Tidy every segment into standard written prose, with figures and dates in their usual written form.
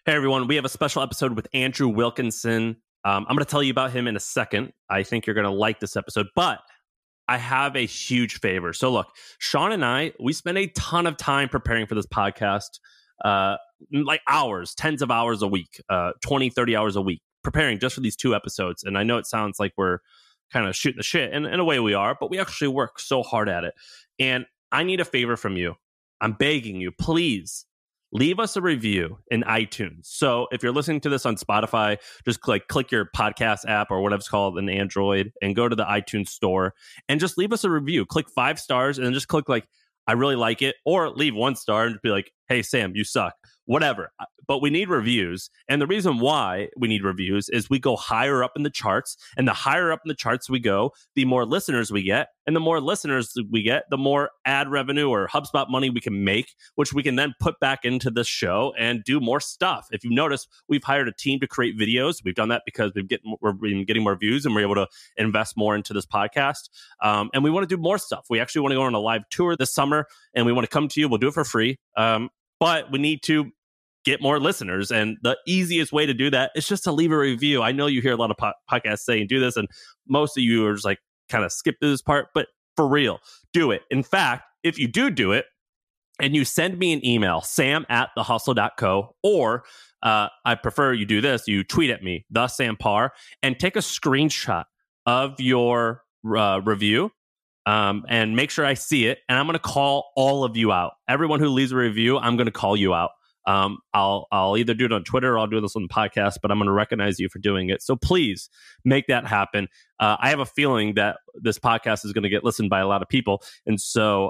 Hey, everyone. We have a special episode with Andrew Wilkinson. I'm going to tell you about him in a second. I think you're going to like this episode, but I have a huge favor. So look, Sean and I, we spend a ton of time preparing for this podcast, like hours, tens of hours a week, 20, 30 hours a week, preparing just for these 2 episodes. And I know it sounds like we're kind of shooting the shit, and in a way we are, but we actually work so hard at it. And I need a favor from you. I'm begging you, please leave us a review in iTunes. So if you're listening to this on Spotify, just click your podcast app or whatever it's called in Android and go to the iTunes store and just leave us a review. Click 5 stars and then just click like, I really like it, or leave 1 star and be like, hey, Sam, you suck. Whatever. But we need reviews. And the reason why we need reviews is we go higher up in the charts. And the higher up in the charts we go, the more listeners we get. And the more listeners we get, the more ad revenue or HubSpot money we can make, which we can then put back into this show and do more stuff. If you notice, we've hired a team to create videos. We've done that because we've been getting more views and we're able to invest more into this podcast. And we want to do more stuff. We actually want to go on a live tour this summer and we want to come to you. We'll do it for free. But we need to get more listeners. And the easiest way to do that is just to leave a review. I know you hear a lot of podcasts saying do this, and most of you are just like kind of skip this part, but for real, do it. In fact, if you do it and you send me an email, sam@thehustle.co, or I prefer you do this, you tweet at me, the Sam Parr, and take a screenshot of your review. And make sure I see it. And I'm going to call all of you out. Everyone who leaves a review, I'm going to call you out. I'll either do it on Twitter or I'll do this on the podcast, but I'm going to recognize you for doing it. So please make that happen. I have a feeling that this podcast is going to get listened by a lot of people. And so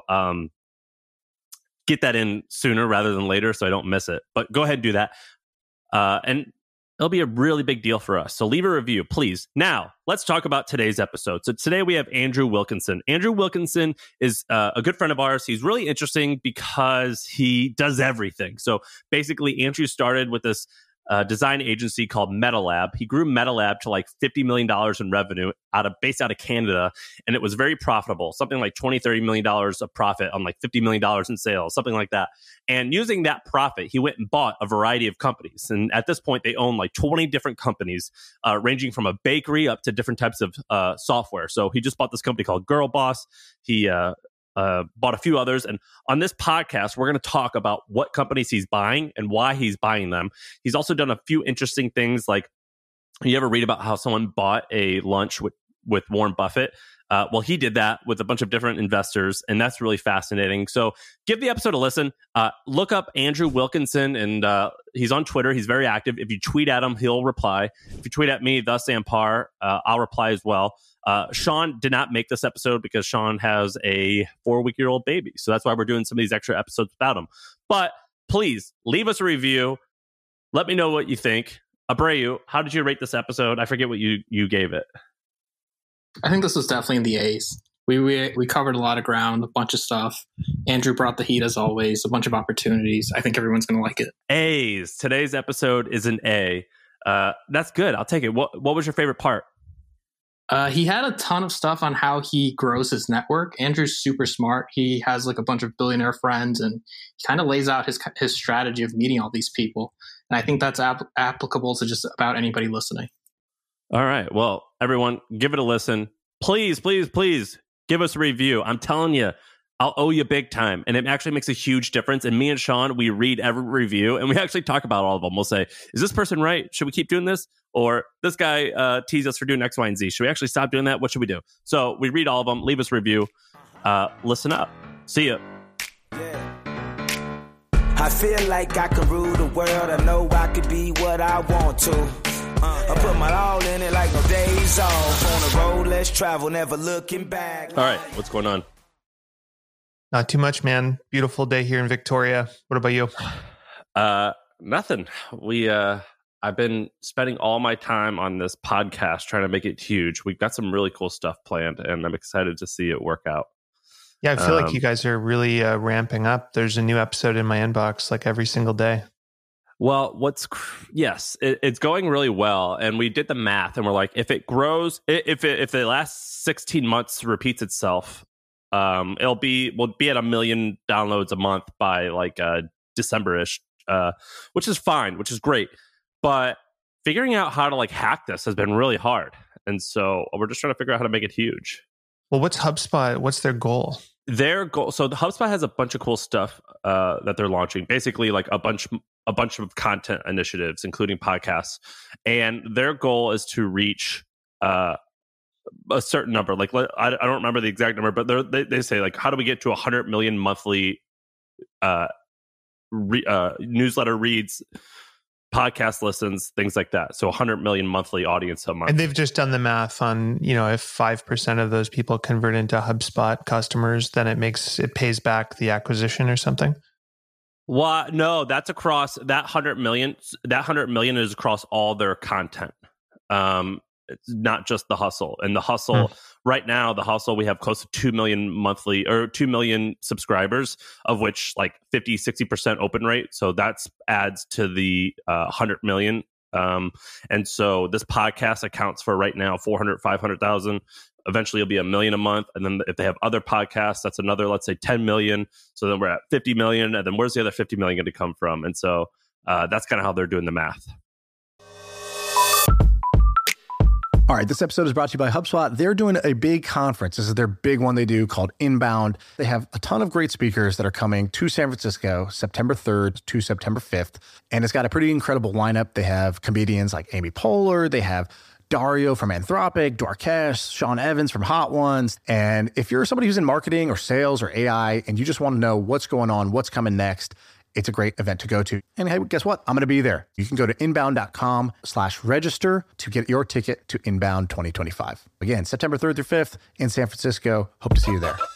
get that in sooner rather than later so I don't miss it. But go ahead and do that. And it'll be a really big deal for us. So leave a review, please. Now, let's talk about today's episode. So today we have Andrew Wilkinson. Andrew Wilkinson is a good friend of ours. He's really interesting because he does everything. So basically, Andrew started with this design agency called MetaLab. He grew MetaLab to like $50 million in revenue based out of Canada. And it was very profitable, something like $20-30 million of profit on like $50 million in sales, something like that. And using that profit, he went and bought a variety of companies. And at this point, they own like 20 different companies, ranging from a bakery up to different types of software. So he just bought this company called Girlboss. He bought a few others. And on this podcast, we're going to talk about what companies he's buying and why he's buying them. He's also done a few interesting things, like you ever read about how someone bought a lunch with Warren Buffett? Well, he did that with a bunch of different investors, and that's really fascinating. So give the episode a listen. Look up Andrew Wilkinson, and he's on Twitter. He's very active. If you tweet at him, he'll reply. If you tweet at me, the Sam Parr, I'll reply as well. Sean did not make this episode because Sean has a 4-week-old baby. So that's why we're doing some of these extra episodes without him. But please leave us a review. Let me know what you think. Abreu, how did you rate this episode? I forget what you gave it. I think this was definitely in the A's. We covered a lot of ground, a bunch of stuff. Andrew brought the heat as always, a bunch of opportunities. I think everyone's going to like it. A's. Today's episode is an A. That's good. I'll take it. What was your favorite part? He had a ton of stuff on how he grows his network. Andrew's super smart. He has like a bunch of billionaire friends, and he kind of lays out his strategy of meeting all these people. And I think that's applicable to just about anybody listening. All right. Well, everyone, give it a listen. Please, please, please give us a review. I'm telling you, I'll owe you big time. And it actually makes a huge difference. And me and Sean, we read every review and we actually talk about all of them. We'll say, is this person right? Should we keep doing this? Or this guy teased us for doing X, Y, and Z. Should we actually stop doing that? What should we do? So we read all of them. Leave us a review. Listen up. See ya. Yeah. I feel like I can rule the world. I know I could be what I want to. I put my all in it like no days off. On the road, let's travel, never looking back. All right, what's going on? Not too much, man. Beautiful day here in Victoria. What about you? Nothing. I've been spending all my time on this podcast trying to make it huge. We've got some really cool stuff planned, and I'm excited to see it work out. Yeah, I feel like you guys are really ramping up. There's a new episode in my inbox like every single day. Well, yes, it's going really well. And we did the math and we're like, if it grows, if the last 16 months repeats itself, we'll be at 1 million downloads a month by like December-ish is fine, which is great. But figuring out how to like hack this has been really hard. And so we're just trying to figure out how to make it huge. Well, what's HubSpot? What's their goal? Their goal. So the HubSpot has a bunch of cool stuff that they're launching. Basically, like a bunch of content initiatives, including podcasts. And their goal is to reach a certain number. Like I don't remember the exact number, but they say like, how do we get to 100 million monthly newsletter reads, podcast listens, things like that. So 100 million monthly audience a month. And they've just done the math on, if 5% of those people convert into HubSpot customers, then it pays back the acquisition or something. Well, no, that's across that 100 million. That 100 million is across all their content. It's not just the Hustle. And the Hustle right now, the Hustle, we have close to 2 million monthly or 2 million subscribers, of which like 50-60% open rate. So that's adds to the 100 million. And so this podcast accounts for right now 400,000-500,000. Eventually it'll be 1 million a month. And then if they have other podcasts, that's another, let's say 10 million. So then we're at 50 million. And then where's the other 50 million going to come from? And so that's kind of how they're doing the math. All right, this episode is brought to you by HubSpot. They're doing a big conference. This is their big one they do called Inbound. They have a ton of great speakers that are coming to San Francisco, September 3rd to September 5th. And it's got a pretty incredible lineup. They have comedians like Amy Poehler. They have Dario from Anthropic, Dwarkesh, Sean Evans from Hot Ones. And if you're somebody who's in marketing or sales or AI and you just want to know what's going on, what's coming next, it's a great event to go to. And hey, guess what? I'm going to be there. You can go to inbound.com/register to get your ticket to Inbound 2025. Again, September 3rd through 5th in San Francisco. Hope to see you there.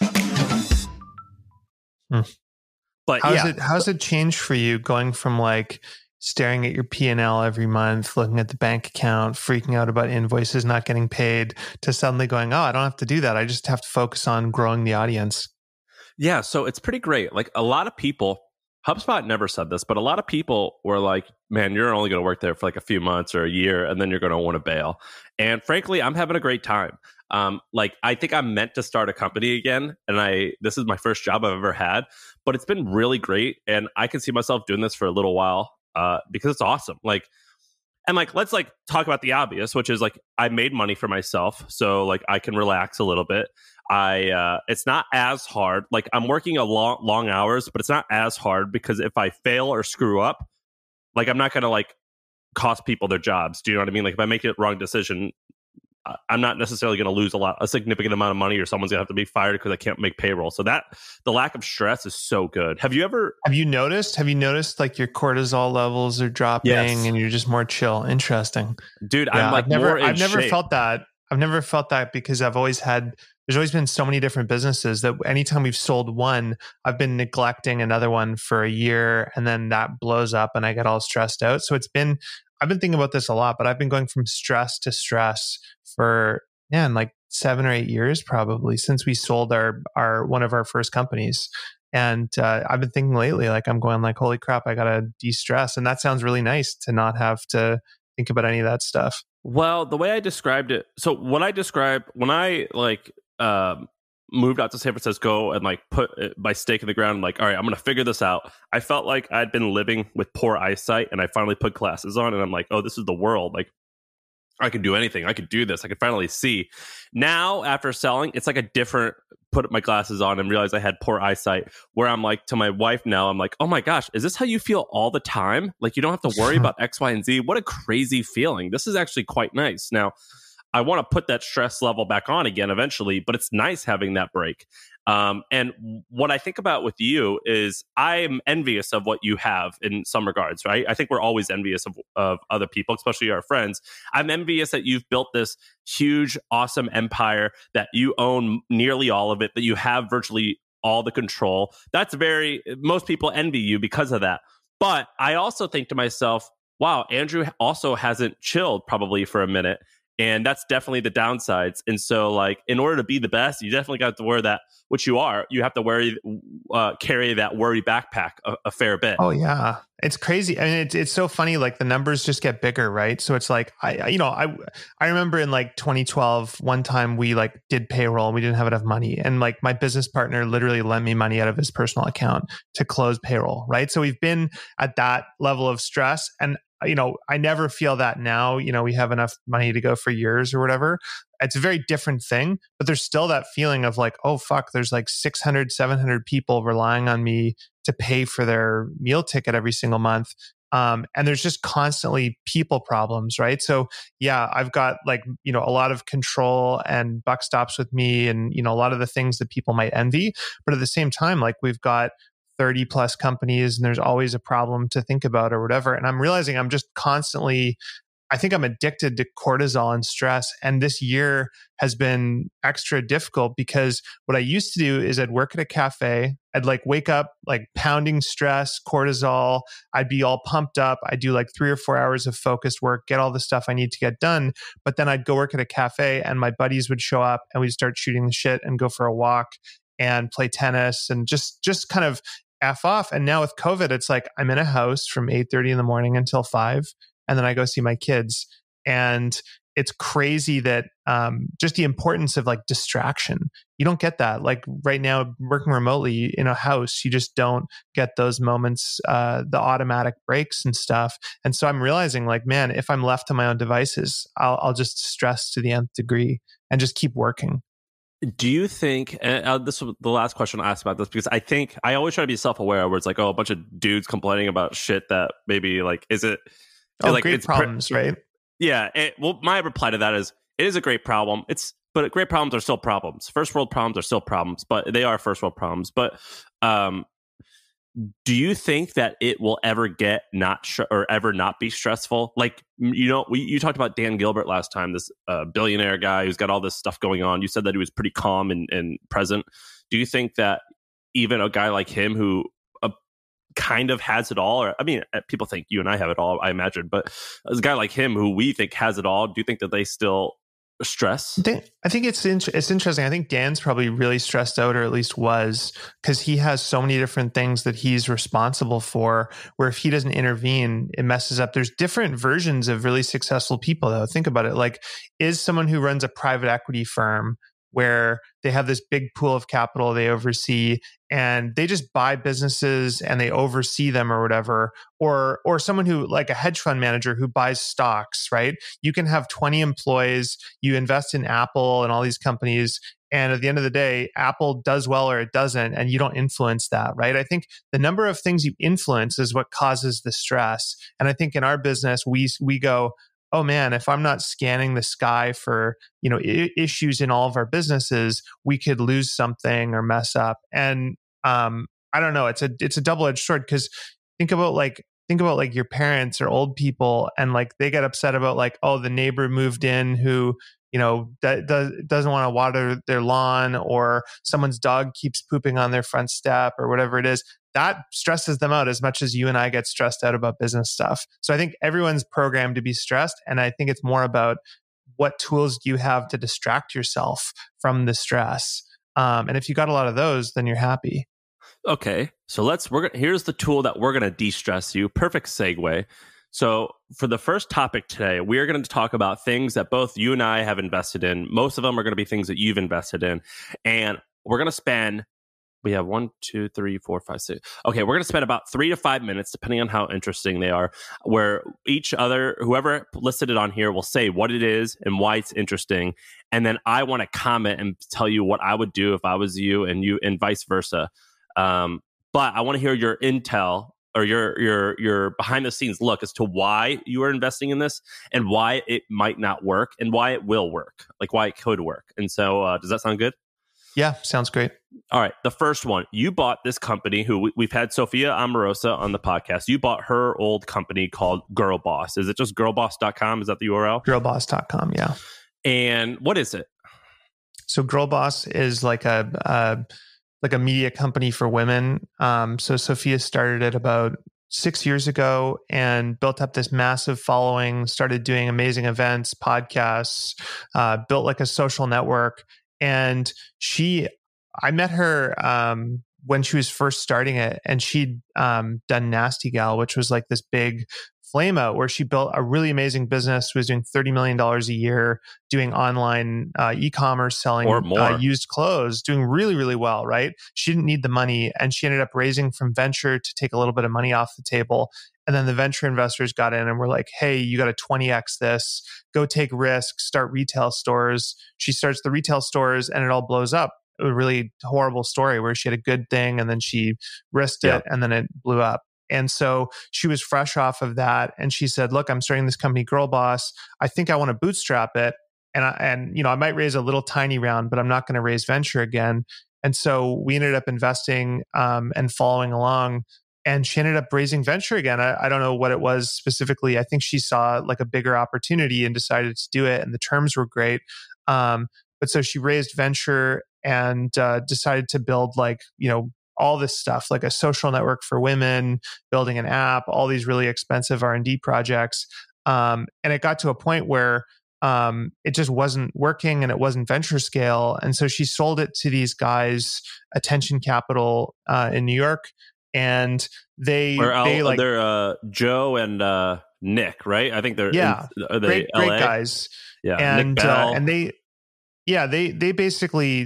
But how's it changed for you going from like staring at your P&L every month, looking at the bank account, freaking out about invoices not getting paid, to suddenly going, I don't have to do that. I just have to focus on growing the audience? Yeah, so it's pretty great. Like a lot of people, HubSpot never said this, but a lot of people were like, man, you're only going to work there for like a few months or a year, and then you're going to want to bail. And frankly, I'm having a great time. Like, I think I'm meant to start a company again. And this is my first job I've ever had, but it's been really great. And I can see myself doing this for a little while because it's awesome. Let's talk about the obvious, which is like, I made money for myself. So like, I can relax a little bit. It's not as hard. Like I'm working a long hours, but it's not as hard because if I fail or screw up, like I'm not going to like cost people their jobs. Do you know what I mean? Like if I make a wrong decision, I'm not necessarily going to lose a significant amount of money, or someone's going to have to be fired because I can't make payroll. So that the lack of stress is so good. Have you noticed like your cortisol levels are dropping and you're just more chill? Interesting. Dude, yeah, I'm like I've never felt that. I've never felt that because there's always been so many different businesses that anytime we've sold one, I've been neglecting another one for a year, and then that blows up and I get all stressed out. So I've been thinking about this a lot, but I've been going from stress to stress for in like 7 or 8 years, probably since we sold our one of our first companies. And I've been thinking lately, like I'm going like, holy crap, I got to de-stress. And that sounds really nice to not have to think about any of that stuff. Well, the way I described it, so what I described when I moved out to San Francisco and like put my stake in the ground, like, all right, I'm going to figure this out. I felt like I'd been living with poor eyesight, and I finally put glasses on and I'm like, oh, this is the world. Like I could do anything. I could do this. I could finally see. Now, after selling, it's like a different, put my glasses on and realize I had poor eyesight, where I'm like, to my wife now, I'm like, oh my gosh, is this how you feel all the time? Like you don't have to worry about X, Y, and Z. What a crazy feeling. This is actually quite nice. Now, I want to put that stress level back on again eventually, but it's nice having that break. And what I think about with you is I'm envious of what you have in some regards, right? I think we're always envious of other people, especially our friends. I'm envious that you've built this huge, awesome empire, that you own nearly all of it, that you have virtually all the control. Most people envy you because of that. But I also think to myself, wow, Andrew also hasn't chilled probably for a minute. And that's definitely the downsides. And so, like, in order to be the best, you definitely got to wear that, which you are. You have to carry that worry backpack a fair bit. Oh, yeah. It's crazy. I mean, it's so funny. Like the numbers just get bigger, right? So it's like I remember in like 2012, one time we like did payroll and we didn't have enough money, and like my business partner literally lent me money out of his personal account to close payroll, right? So we've been at that level of stress, and I never feel that now. We have enough money to go for years or whatever. It's a very different thing, but there's still that feeling of like, oh fuck, there's like 600, 700 people relying on me to pay for their meal ticket every single month. And there's just constantly people problems, right? So yeah, I've got like, a lot of control and buck stops with me and, a lot of the things that people might envy. But at the same time, like we've got 30 plus companies and there's always a problem to think about or whatever. And I'm realizing I'm just constantly, I think I'm addicted to cortisol and stress. And this year has been extra difficult because what I used to do is I'd work at a cafe. I'd like wake up like pounding stress, cortisol. I'd be all pumped up. I'd do like 3 or 4 hours of focused work, get all the stuff I need to get done. But then I'd go work at a cafe and my buddies would show up and we'd start shooting the shit and go for a walk and play tennis and just kind of F off. And now with COVID, it's like I'm in a house from 8:30 in the morning until 5. And then I go see my kids. And it's crazy that just the importance of like distraction. You don't get that. Like right now, working remotely in a house, you just don't get those moments, the automatic breaks and stuff. And so I'm realizing like, man, if I'm left to my own devices, I'll just stress to the nth degree and just keep working. Do you think, and this was the last question I asked about this, because I think I always try to be self-aware where it's like, oh, a bunch of dudes complaining about shit that maybe like, is it, like great problems, right? Yeah. Well, my reply to that is, it is a great problem. But great problems are still problems. First world problems are still problems, but they are first world problems. But do you think that it will ever get ever not be stressful? Like, you talked about Dan Gilbert last time, this billionaire guy who's got all this stuff going on. You said that he was pretty calm and present. Do you think that even a guy like him who kind of has it all, or I mean, people think you and I have it all, I imagine, but as a guy like him who we think has it all, do you think that they still stress? I think it's interesting. I think Dan's probably really stressed out, or at least was, because he has so many different things that he's responsible for, where if he doesn't intervene, it messes up. There's different versions of really successful people, though. Think about it. Like, is someone who runs a private equity firm where they have this big pool of capital they oversee and they just buy businesses and they oversee them or whatever, or someone who, like a hedge fund manager who buys stocks, right? You can have 20 employees, you invest in Apple and all these companies, and at the end of the day, Apple does well or it doesn't, and you don't influence that, right? I think the number of things you influence is what causes the stress. And I think in our business, we go, oh man, if I'm not scanning the sky for, issues in all of our businesses, we could lose something or mess up. And I don't know, it's a double-edged sword, because think about your parents or old people, and like they get upset about like, oh, the neighbor moved in who, doesn't want to water their lawn, or someone's dog keeps pooping on their front step, or whatever it is. That stresses them out as much as you and I get stressed out about business stuff. So I think everyone's programmed to be stressed. And I think it's more about what tools do you have to distract yourself from the stress. And if you got a lot of those, then you're happy. Okay. So here's the tool that we're going to de-stress you. Perfect segue. So for the first topic today, we are going to talk about things that both you and I have invested in. Most of them are going to be things that you've invested in. And we're going to spend, we have 1, 2, 3, 4, 5, 6. Okay, we're going to spend about 3 to 5 minutes, depending on how interesting they are, where whoever listed it on here will say what it is and why it's interesting. And then I want to comment and tell you what I would do if I was you, and vice versa. But I want to hear your intel, or your behind the scenes look as to why you are investing in this, and why it might not work, and why it will work, like why it could work. And so does that sound good? Yeah, sounds great. All right. The first one, you bought this company who we've had Sophia Amorosa on the podcast. You bought her old company called Girlboss. Is it just girlboss.com? Is that the URL? Girlboss.com. Yeah. And what is it? So Girlboss is like a media company for women. So Sophia started it about 6 years ago and built up this massive following, started doing amazing events, podcasts, built like a social network. And I met her when she was first starting it, and she'd done Nasty Gal, which was like this big flame out where she built a really amazing business, was doing $30 million a year, doing online e-commerce, selling or more. Used clothes, doing really, really well, right? She didn't need the money, and she ended up raising from venture to take a little bit of money off the table. And then the venture investors got in and were like, hey, you got to 20x this, go take risks, start retail stores. She starts the retail stores and it all blows up. A really horrible story where she had a good thing and then she risked it and then it blew up. And so she was fresh off of that. And she said, look, I'm starting this company, Girl Boss. I think I want to bootstrap it. And I might raise a little tiny round, but I'm not going to raise venture again. And so we ended up investing and following along. And she ended up raising venture again. I don't know what it was specifically. I think she saw like a bigger opportunity and decided to do it. And the terms were great. But so she raised venture and decided to build all this stuff, like a social network for women, building an app, all these really expensive R&D projects. And it got to a point where it just wasn't working and it wasn't venture scale. And so she sold it to these guys, Attention Capital in New York. And they're Joe and Nick, right? I think they're great guys. Yeah, and Nick Bell. And they basically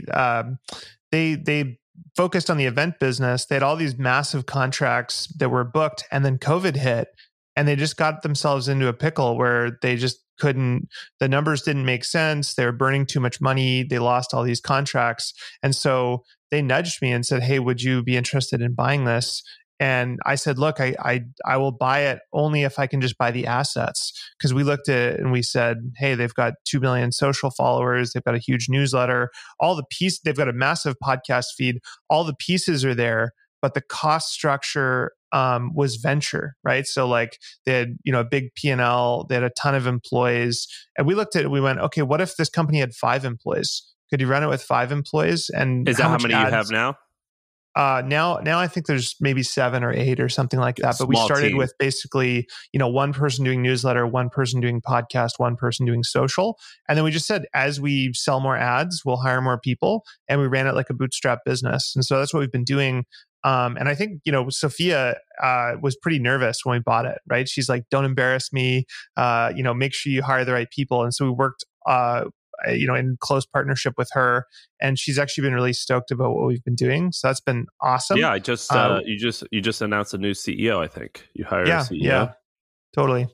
they focused on the event business. They had all these massive contracts that were booked, and then COVID hit, and they just got themselves into a pickle where they just couldn't. The numbers didn't make sense. They were burning too much money. They lost all these contracts, and so they nudged me and said, hey, would you be interested in buying this? And I said, look, I will buy it only if I can just buy the assets. Because we looked at it and we said, hey, they've got 2 million social followers. They've got a huge newsletter. They've got a massive podcast feed. All the pieces are there, but the cost structure was venture, right? So like they had, a big P&L. They had a ton of employees. And we looked at it, we went, okay, what if this company had 5 employees? Could you run it with 5 employees? And is that how many you have now? Now I think there's maybe 7 or 8 or something like that. But we started with basically, one person doing newsletter, one person doing podcast, one person doing social. And then we just said, as we sell more ads, we'll hire more people. And we ran it like a bootstrap business. And so that's what we've been doing. And I think, Sophia was pretty nervous when we bought it, right? She's like, don't embarrass me, make sure you hire the right people. And so we worked in close partnership with her, and she's actually been really stoked about what we've been doing. So that's been awesome. Yeah, you just announced a new CEO. I think you hired a CEO. Yeah, totally.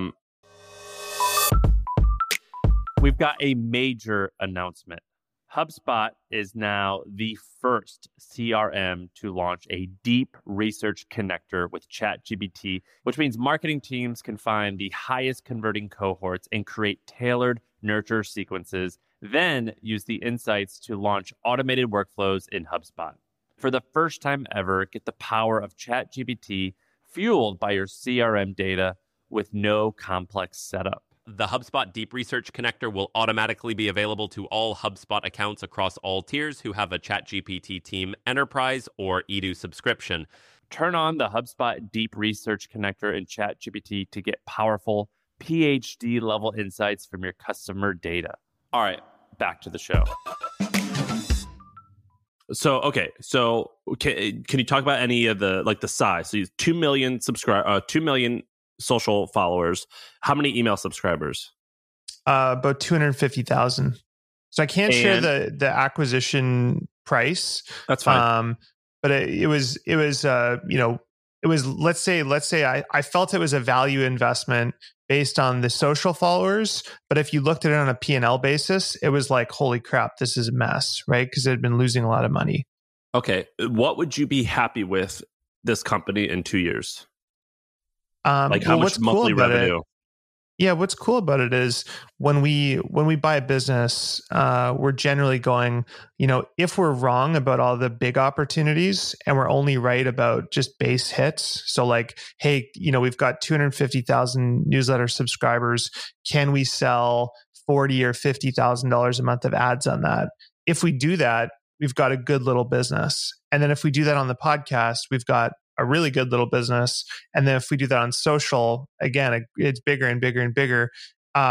We've got a major announcement. HubSpot is now the first CRM to launch a deep research connector with ChatGPT, which means marketing teams can find the highest converting cohorts and create tailored nurture sequences, then use the insights to launch automated workflows in HubSpot. For the first time ever, get the power of ChatGPT fueled by your CRM data with no complex setup. The HubSpot Deep Research Connector will automatically be available to all HubSpot accounts across all tiers who have a ChatGPT Team Enterprise or Edu subscription. Turn on the HubSpot Deep Research Connector in ChatGPT to get powerful PhD-level insights from your customer data. All right, back to the show. So can you talk about any of the size? So you have 2 million 2 million social followers. How many email subscribers? About 250,000. So I can't share the acquisition price. That's fine. But it was let's say I felt it was a value investment based on the social followers. But if you looked at it on a P&L basis, it was like, holy crap, this is a mess, right? Because it had been losing a lot of money. Okay. What would you be happy with this company in 2 years? How much monthly revenue? What's cool about it is when we buy a business, we're generally going, if we're wrong about all the big opportunities and we're only right about just base hits. So like, hey, we've got 250,000 newsletter subscribers. Can we sell $40,000 or $50,000 a month of ads on that? If we do that, we've got a good little business. And then if we do that on the podcast, we've got a really good little business. And then if we do that on social, again, it's bigger and bigger and bigger.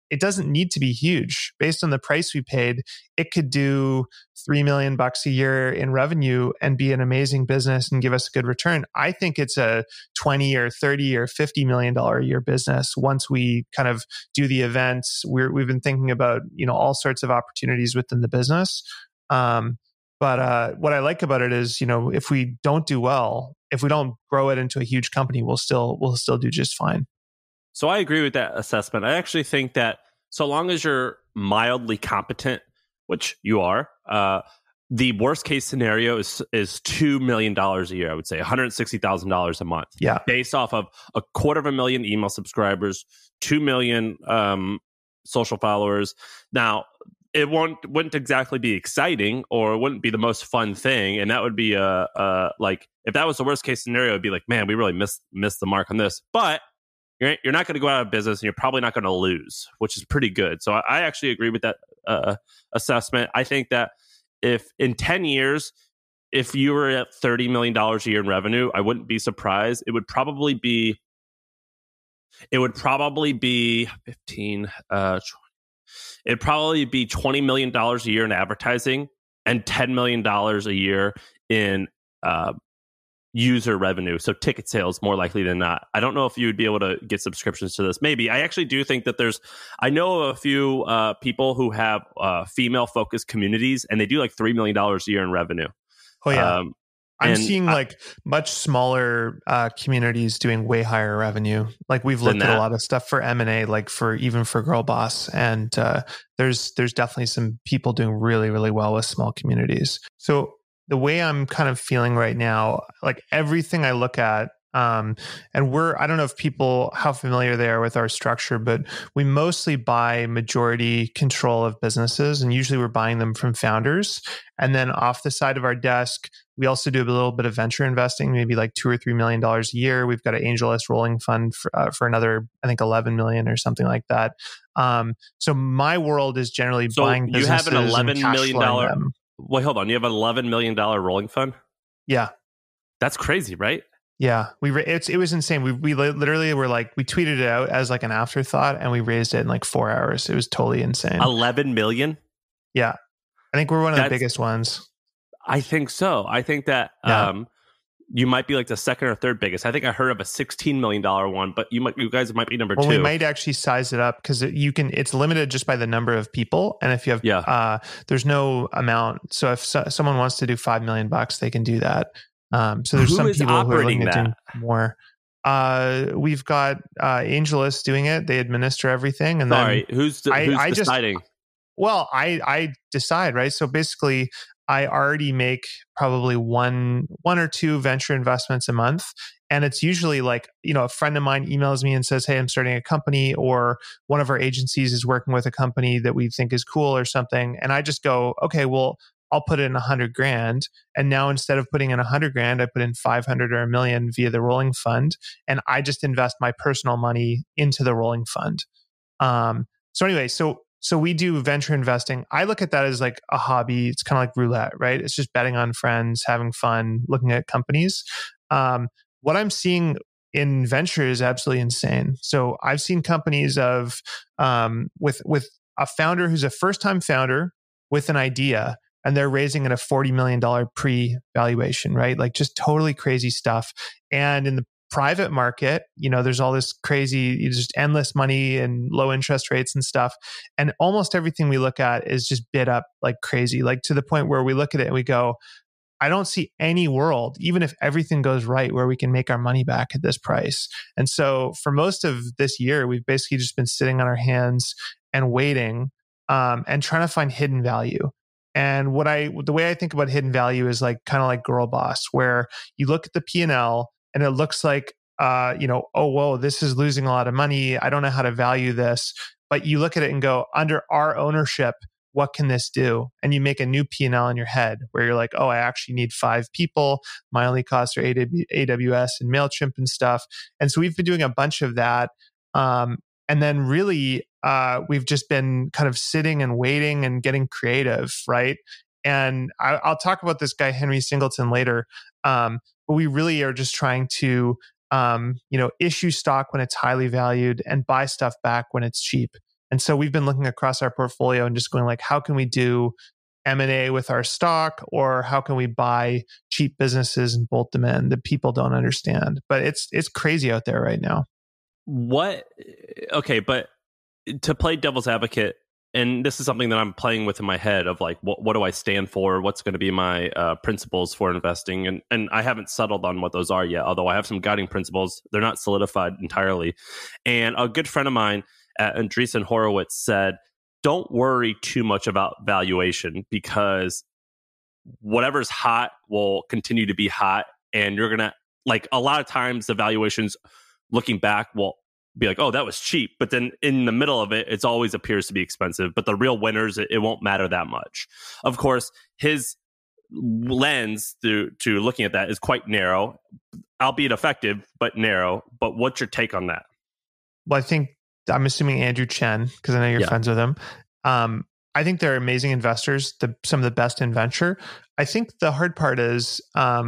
it doesn't need to be huge. Based on the price we paid, it could do $3 million a year in revenue and be an amazing business and give us a good return. I think it's a 20 or 30 or $50 million a year business. Once we kind of do the events, we've been thinking about, all sorts of opportunities within the business. But what I like about it is, if we don't do well, if we don't grow it into a huge company, we'll still do just fine. So I agree with that assessment. I actually think that so long as you're mildly competent, which you are, the worst case scenario is $2 million a year. I would say $160,000 a month. Yeah, based off of 250,000 email subscribers, 2 million social followers. Now, it wouldn't exactly be exciting, or it wouldn't be the most fun thing, and that would be like if that was the worst case scenario, it'd be like, man, we really missed the mark on this. But you're not going to go out of business, and you're probably not going to lose, which is pretty good. So I actually agree with that assessment. I think that if in 10 years, if you were at $30 million a year in revenue, I wouldn't be surprised. It would probably be 15, it'd probably be $20 million a year in advertising and $10 million a year in user revenue. So ticket sales, more likely than not. I don't know if you would be able to get subscriptions to this. Maybe. I actually do think that I know a few people who have female focused communities, and they do like $3 million a year in revenue. Oh, yeah. I'm seeing much smaller communities doing way higher revenue. Like we've looked at a lot of stuff for M&A, like even for Girl Boss, and there's definitely some people doing really, really well with small communities. So the way I'm kind of feeling right now, like everything I look at, and I don't know if people, how familiar they are with our structure, but we mostly buy majority control of businesses, and usually we're buying them from founders. And then off the side of our desk, we also do a little bit of venture investing, maybe like $2 or $3 million a year. We've got an AngelList rolling fund for another, I think, 11 million or something like that. So my world is generally buying businesses. You have an $11 million. Wait, hold on. You have an $11 million rolling fund? Yeah. That's crazy, right? Yeah. It was insane. We literally were like, we tweeted it out as like an afterthought, and we raised it in like 4 hours. It was totally insane. 11 million? Yeah. I think we're one of the biggest ones. I think so. I think that you might be like the second or third biggest. I think I heard of a $16 million one, but you guys might be number two. We might actually size it up because it's limited just by the number of people. And if you have, there's no amount. So if someone wants to do $5 million, they can do that. So there's some people who are looking at doing more. We've got AngelList doing it. They administer everything. And who's deciding? I decide, right? So basically, I already make probably one or two venture investments a month. And it's usually like, a friend of mine emails me and says, hey, I'm starting a company, or one of our agencies is working with a company that we think is cool or something. And I just go, okay, well, I'll put in $100,000. And now instead of putting in $100,000, I put in 500 or $1 million via the rolling fund. And I just invest my personal money into the rolling fund. So we do venture investing. I look at that as like a hobby. It's kind of like roulette, right? It's just betting on friends, having fun, looking at companies. What I'm seeing in venture is absolutely insane. So I've seen companies with a founder who's a first-time founder with an idea, and they're raising at a $40 million pre-valuation, right? Like just totally crazy stuff. And in the private market, there's all this crazy, just endless money and low interest rates and stuff. And almost everything we look at is just bid up like crazy, like to the point where we look at it and we go, I don't see any world, even if everything goes right, where we can make our money back at this price. And so for most of this year, we've basically just been sitting on our hands and waiting and trying to find hidden value. And the way I think about hidden value is like kind of like Girl Boss, where you look at the P&L and it looks like, oh, whoa, this is losing a lot of money. I don't know how to value this. But you look at it and go, under our ownership, what can this do? And you make a new P&L in your head where you're like, oh, I actually need 5 people. My only costs are AWS and MailChimp and stuff. And so we've been doing a bunch of that. And then really, we've just been kind of sitting and waiting and getting creative, right? And I'll talk about this guy, Henry Singleton, later. But we really are just trying to, issue stock when it's highly valued and buy stuff back when it's cheap. And so we've been looking across our portfolio and just going like, how can we do M&A with our stock, or how can we buy cheap businesses and bolt them in that people don't understand? But it's crazy out there right now. Okay, but to play devil's advocate, and this is something that I'm playing with in my head of like, what do I stand for? What's going to be my principles for investing? And I haven't settled on what those are yet, although I have some guiding principles. They're not solidified entirely. And a good friend of mine at Andreessen Horowitz said, don't worry too much about valuation, because whatever's hot will continue to be hot. And you're going to, like, a lot of times the valuations looking back will be like, oh, that was cheap. But then in the middle of it, it always appears to be expensive. But the real winners, it won't matter that much. Of course, his lens to looking at that is quite narrow, albeit effective, but narrow. But what's your take on that? Well, I think I'm assuming Andrew Chen, because I know you're friends with him. I think they're amazing investors, some of the best in venture. I think the hard part is,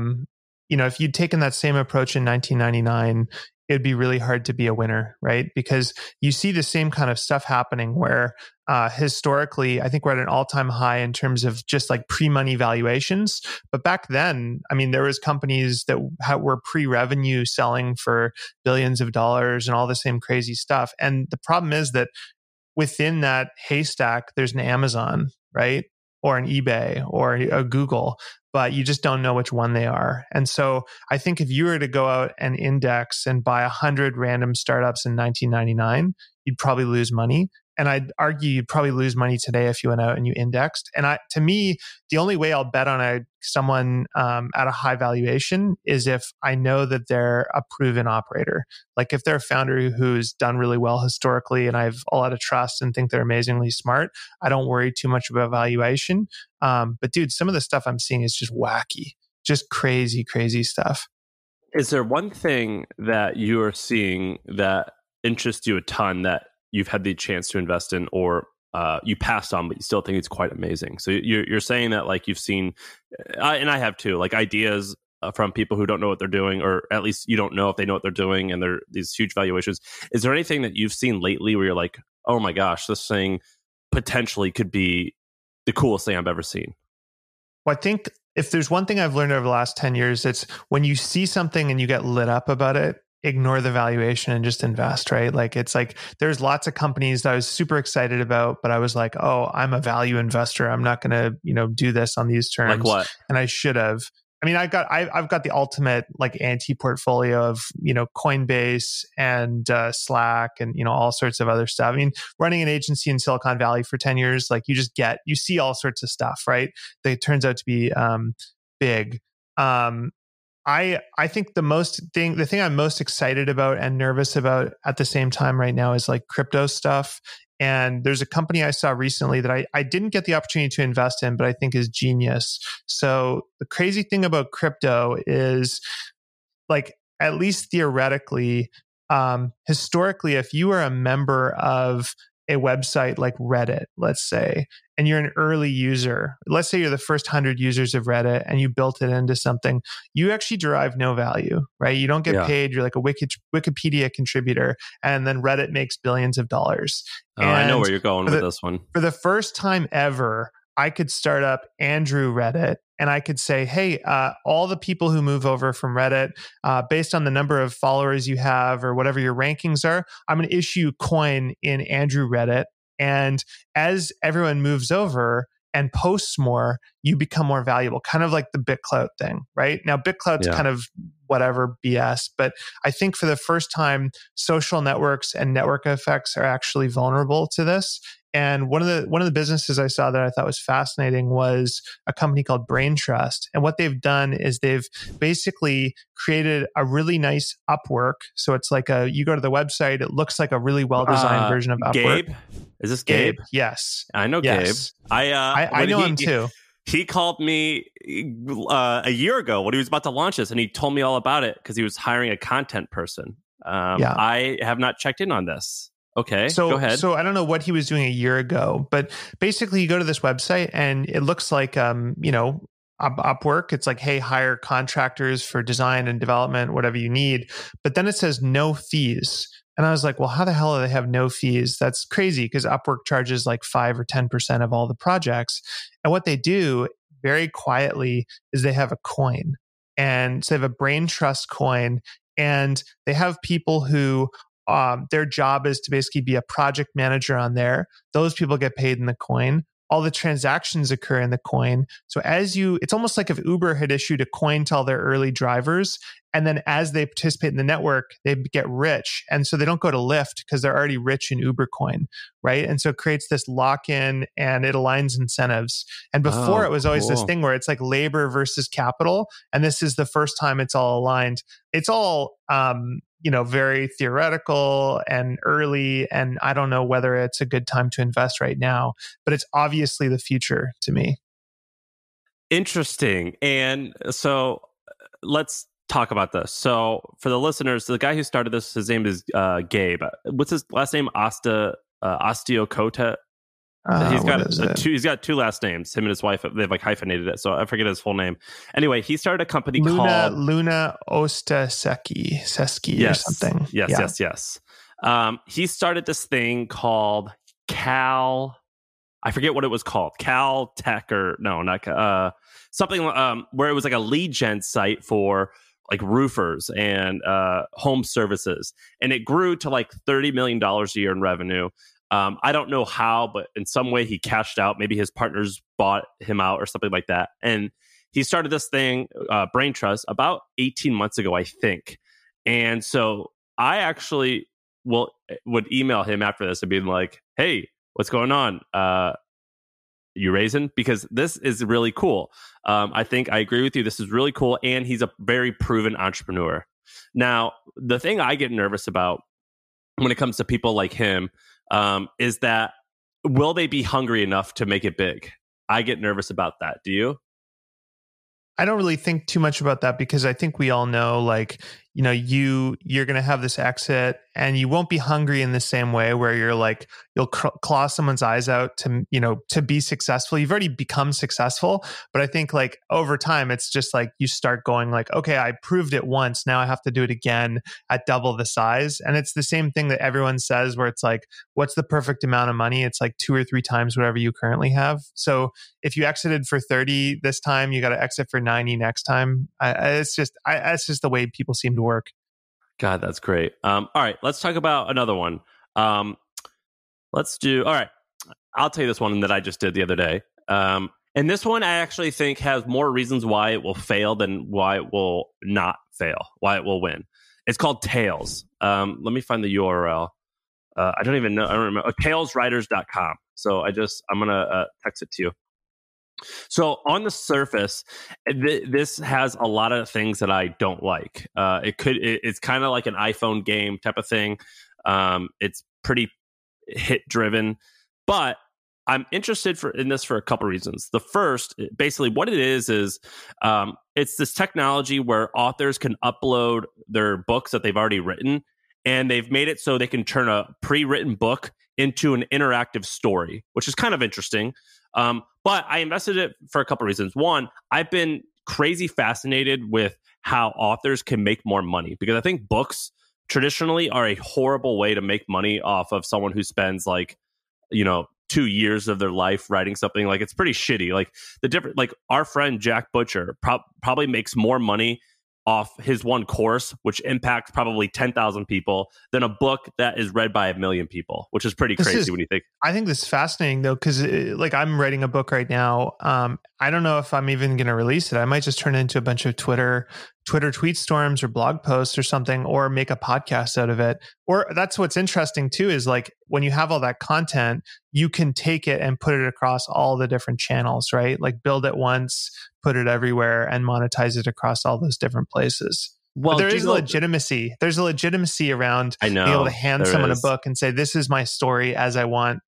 if you'd taken that same approach in 1999, it'd be really hard to be a winner, right? Because you see the same kind of stuff happening where historically, I think we're at an all-time high in terms of just like pre-money valuations. But back then, I mean, there was companies that were pre-revenue selling for billions of dollars and all the same crazy stuff. And the problem is that within that haystack, there's an Amazon, right? Or an eBay or a Google, but you just don't know which one they are. And so I think if you were to go out and index and buy 100 random startups in 1999, you'd probably lose money. And I'd argue you'd probably lose money today if you went out and you indexed. And to me, the only way I'll bet on someone at a high valuation is if I know that they're a proven operator. Like if they're a founder who's done really well historically and I have a lot of trust and think they're amazingly smart, I don't worry too much about valuation. But dude, some of the stuff I'm seeing is just wacky, just crazy, crazy stuff. Is there one thing that you are seeing that interests you a ton that you've had the chance to invest in, or you passed on, but you still think it's quite amazing? So you're saying that like you've seen, and I have too, like ideas from people who don't know what they're doing, or at least you don't know if they know what they're doing, and they're these huge valuations. Is there anything that you've seen lately where you're like, oh my gosh, this thing potentially could be the coolest thing I've ever seen? Well, I think if there's one thing I've learned over the last 10 years, it's when you see something and you get lit up about it, ignore the valuation and just invest, right? Like it's like there's lots of companies that I was super excited about, but I was like, oh, I'm a value investor. I'm not going to, do this on these terms. Like what? And I should have. I mean, I've got the ultimate like anti-portfolio of, Coinbase and Slack and, all sorts of other stuff. I mean, running an agency in Silicon Valley for 10 years, like you see all sorts of stuff, right? That turns out to be big. I think the thing I'm most excited about and nervous about at the same time right now is like crypto stuff. And there's a company I saw recently that I didn't get the opportunity to invest in, but I think is genius. So the crazy thing about crypto is, like, at least theoretically, historically, if you are a member of a website like Reddit, let's say, and you're an early user, let's say you're the first 100 users of Reddit and you built it into something, you actually derive no value, right? You don't get paid. You're like a Wikipedia contributor, and then Reddit makes billions of dollars. I know where you're going with this one. For the first time ever, I could start up Andrew Reddit, and I could say, hey, all the people who move over from Reddit, based on the number of followers you have or whatever your rankings are, I'm going to issue coin in Andrew Reddit. And as everyone moves over and posts more, you become more valuable, kind of like the BitClout thing, right? Now, BitClout's kind of whatever BS, but I think for the first time, social networks and network effects are actually vulnerable to this. And one of the businesses I saw that I thought was fascinating was a company called Brain Trust. And what they've done is they've basically created a really nice Upwork. So it's like you go to the website, it looks like a really well-designed version of Upwork. Gabe? Is this Gabe? Yes. I know yes. Gabe. I know him too. He called me a year ago when he was about to launch this, and he told me all about it because he was hiring a content person. I have not checked in on this. Okay, go ahead. So I don't know what he was doing a year ago, but basically you go to this website and it looks like, Upwork. It's like, hey, hire contractors for design and development, whatever you need. But then it says no fees. And I was like, well, how the hell do they have no fees? That's crazy because Upwork charges like 5 or 10% of all the projects. And what they do very quietly is they have a coin. And so they have a brain trust coin, and they have people who their job is to basically be a project manager on there. Those people get paid in the coin. All the transactions occur in the coin. So it's almost like if Uber had issued a coin to all their early drivers, and then as they participate in the network, they get rich. And so they don't go to Lyft because they're already rich in Uber coin, right? And so it creates this lock-in and it aligns incentives. And before it was always this thing where it's like labor versus capital. And this is the first time it's all aligned. It's all, very theoretical and early. And I don't know whether it's a good time to invest right now, but it's obviously the future to me. Interesting. And so let's talk about this. So for the listeners, the guy who started this, his name is Gabe. What's his last name? Osteokota. He's got two last names. Him and his wife, they've like hyphenated it, so I forget his full name. Anyway, he started a company called Luna Ostaseki or something. Yes. He started this thing called Cal. I forget what it was called. Cal Tech or no, not something. Where it was like a lead gen site for like roofers and home services, and it grew to like $30 million a year in revenue. I don't know how, but in some way he cashed out. Maybe his partners bought him out or something like that. And he started this thing, Brain Trust, about 18 months ago, I think. And so I actually would email him after this and be like, hey, what's going on? You raising? Because this is really cool. I think I agree with you. This is really cool. And he's a very proven entrepreneur. Now, the thing I get nervous about when it comes to people like him is that will they be hungry enough to make it big? I get nervous about that. Do you? I don't really think too much about that because I think we all know, like, you're going to have this exit and you won't be hungry in the same way where you're like, you'll claw someone's eyes out to be successful. You've already become successful. But I think like over time, it's just like you start going like, okay, I proved it once. Now I have to do it again at double the size. And it's the same thing that everyone says where it's like, what's the perfect amount of money? It's like 2 or 3 times whatever you currently have. So if you exited for 30 this time, you got to exit for 90 next time. It's just the way people seem to work. God, that's great. All right, let's talk about another one. All right, I'll tell you this one that I just did the other day. And this one I actually think has more reasons why it will fail than why it will not fail, why it will win. It's called Tails. Let me find the URL. I don't even know. I don't remember. Tailswriters.com. So I'm going to text it to you. So on the surface, this has a lot of things that I don't like. It's kind of like an iPhone game type of thing. It's pretty hit driven, but I'm interested in this for a couple reasons. The first, basically what it is it's this technology where authors can upload their books that they've already written, and they've made it so they can turn a pre-written book into an interactive story, which is kind of interesting. But I invested it for a couple of reasons. One, I've been crazy fascinated with how authors can make more money, because I think books traditionally are a horrible way to make money off of someone who spends 2 years of their life writing something. Like, it's pretty shitty. Like our friend Jack Butcher probably makes more money off his one course, which impacts probably 10,000 people, than a book that is read by 1 million people, which is pretty crazy when you think. I think this is fascinating though, because I'm writing a book right now. I don't know if I'm even going to release it. I might just turn it into a bunch of Twitter tweet storms or blog posts or something, or make a podcast out of it. Or that's what's interesting too, is like when you have all that content, you can take it and put it across all the different channels, right? Like build it once, put it everywhere, and monetize it across all those different places. Well, but there is legitimacy. There's a legitimacy around being able to hand someone a book and say, "This is my story as I want,"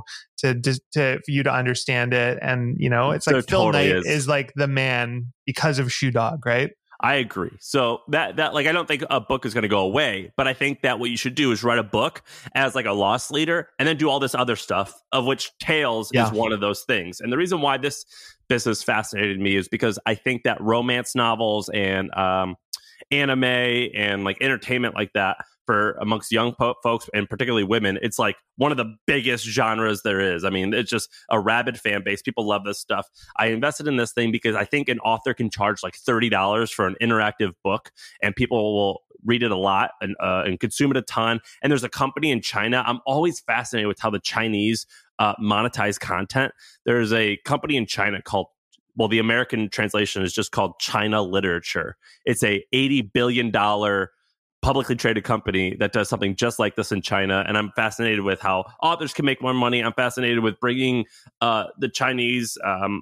for you to understand it. And it's like Phil Knight is like the man because of Shoe Dog, right? I agree. So that I don't think a book is going to go away, but I think that what you should do is write a book as like a loss leader, and then do all this other stuff, of which Tails is one of those things. And the reason why this business fascinated me is because I think that romance novels and anime and like entertainment like that for amongst young folks and particularly women, it's like one of the biggest genres there is. I mean, it's just a rabid fan base. People love this stuff. I invested in this thing because I think an author can charge like $30 for an interactive book, and people will read it a lot and consume it a ton. And there's a company in China. I'm always fascinated with how the Chinese monetize content. There's a company in China called, well, the American translation is just called China Literature. It's a $80 billion publicly traded company that does something just like this in China. And I'm fascinated with how authors can make more money. I'm fascinated with bringing the Chinese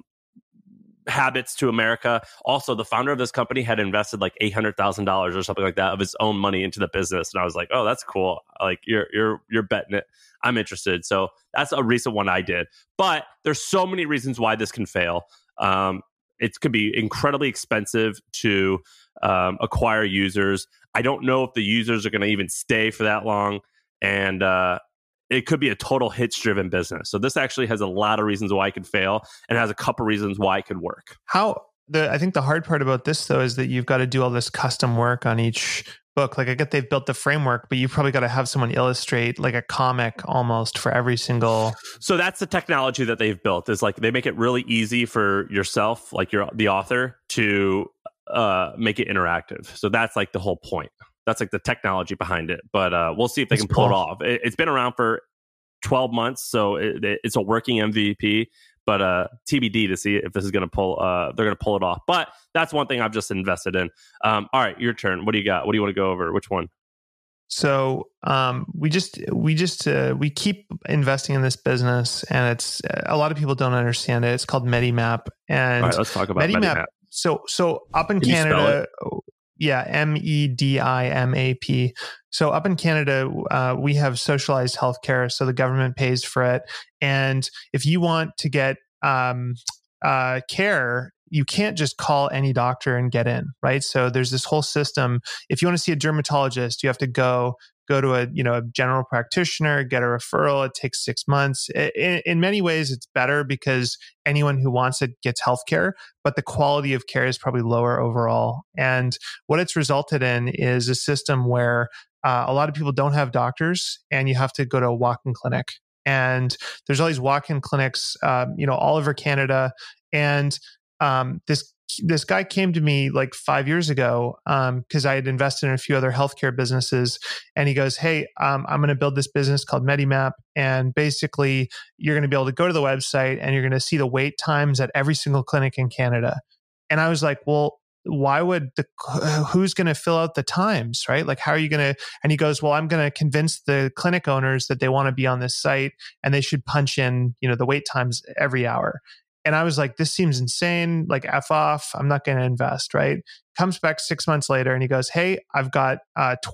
habits to America. Also, the founder of this company had invested like $800,000 or something like that of his own money into the business. And I was like, oh, that's cool. Like you're betting it. I'm interested. So that's a recent one I did. But there's so many reasons why this can fail. It could be incredibly expensive to acquire users. I don't know if the users are going to even stay for that long. And it could be a total hits-driven business. So this actually has a lot of reasons why it could fail and has a couple reasons why it could work. I think the hard part about this, though, is that you've got to do all this custom work on each book. Like, I get they've built the framework, but you've probably got to have someone illustrate like a comic almost for every single. So that's the technology that they've built, is like they make it really easy for yourself, like you're the author, to make it interactive. So that's like the whole point. That's like the technology behind it. But we'll see if they can pull it off. It's been around for 12 months, so it's a working MVP. But TBD to see if this is going to pull. They're going to pull it off. But that's one thing I've just invested in. All right, your turn. What do you got? What do you want to go over? Which one? So we keep investing in this business, and it's a lot of people don't understand it. It's called Medimap, and all right, let's talk about Medimap. So up in Canada, yeah, MEDIMAP. So up in Canada, we have socialized healthcare, so the government pays for it. And if you want to get care, you can't just call any doctor and get in, right? So there's this whole system. If you want to see a dermatologist, you have to go to a general practitioner, get a referral. It takes 6 months. In many ways, it's better because anyone who wants it gets healthcare, but the quality of care is probably lower overall. And what it's resulted in is a system where a lot of people don't have doctors, and you have to go to a walk-in clinic. And there's all these walk-in clinics, all over Canada. And this guy came to me like 5 years ago because I had invested in a few other healthcare businesses, and he goes, "Hey, I'm going to build this business called Medimap, and basically you're going to be able to go to the website and you're going to see the wait times at every single clinic in Canada." And I was like, "Well, why would who's going to fill out the times, right? Like, how are you going to?" And he goes, "Well, I'm going to convince the clinic owners that they want to be on this site and they should punch in, the wait times every hour." And I was like, this seems insane. Like, F off. I'm not going to invest, right? Comes back 6 months later and he goes, "Hey, I've got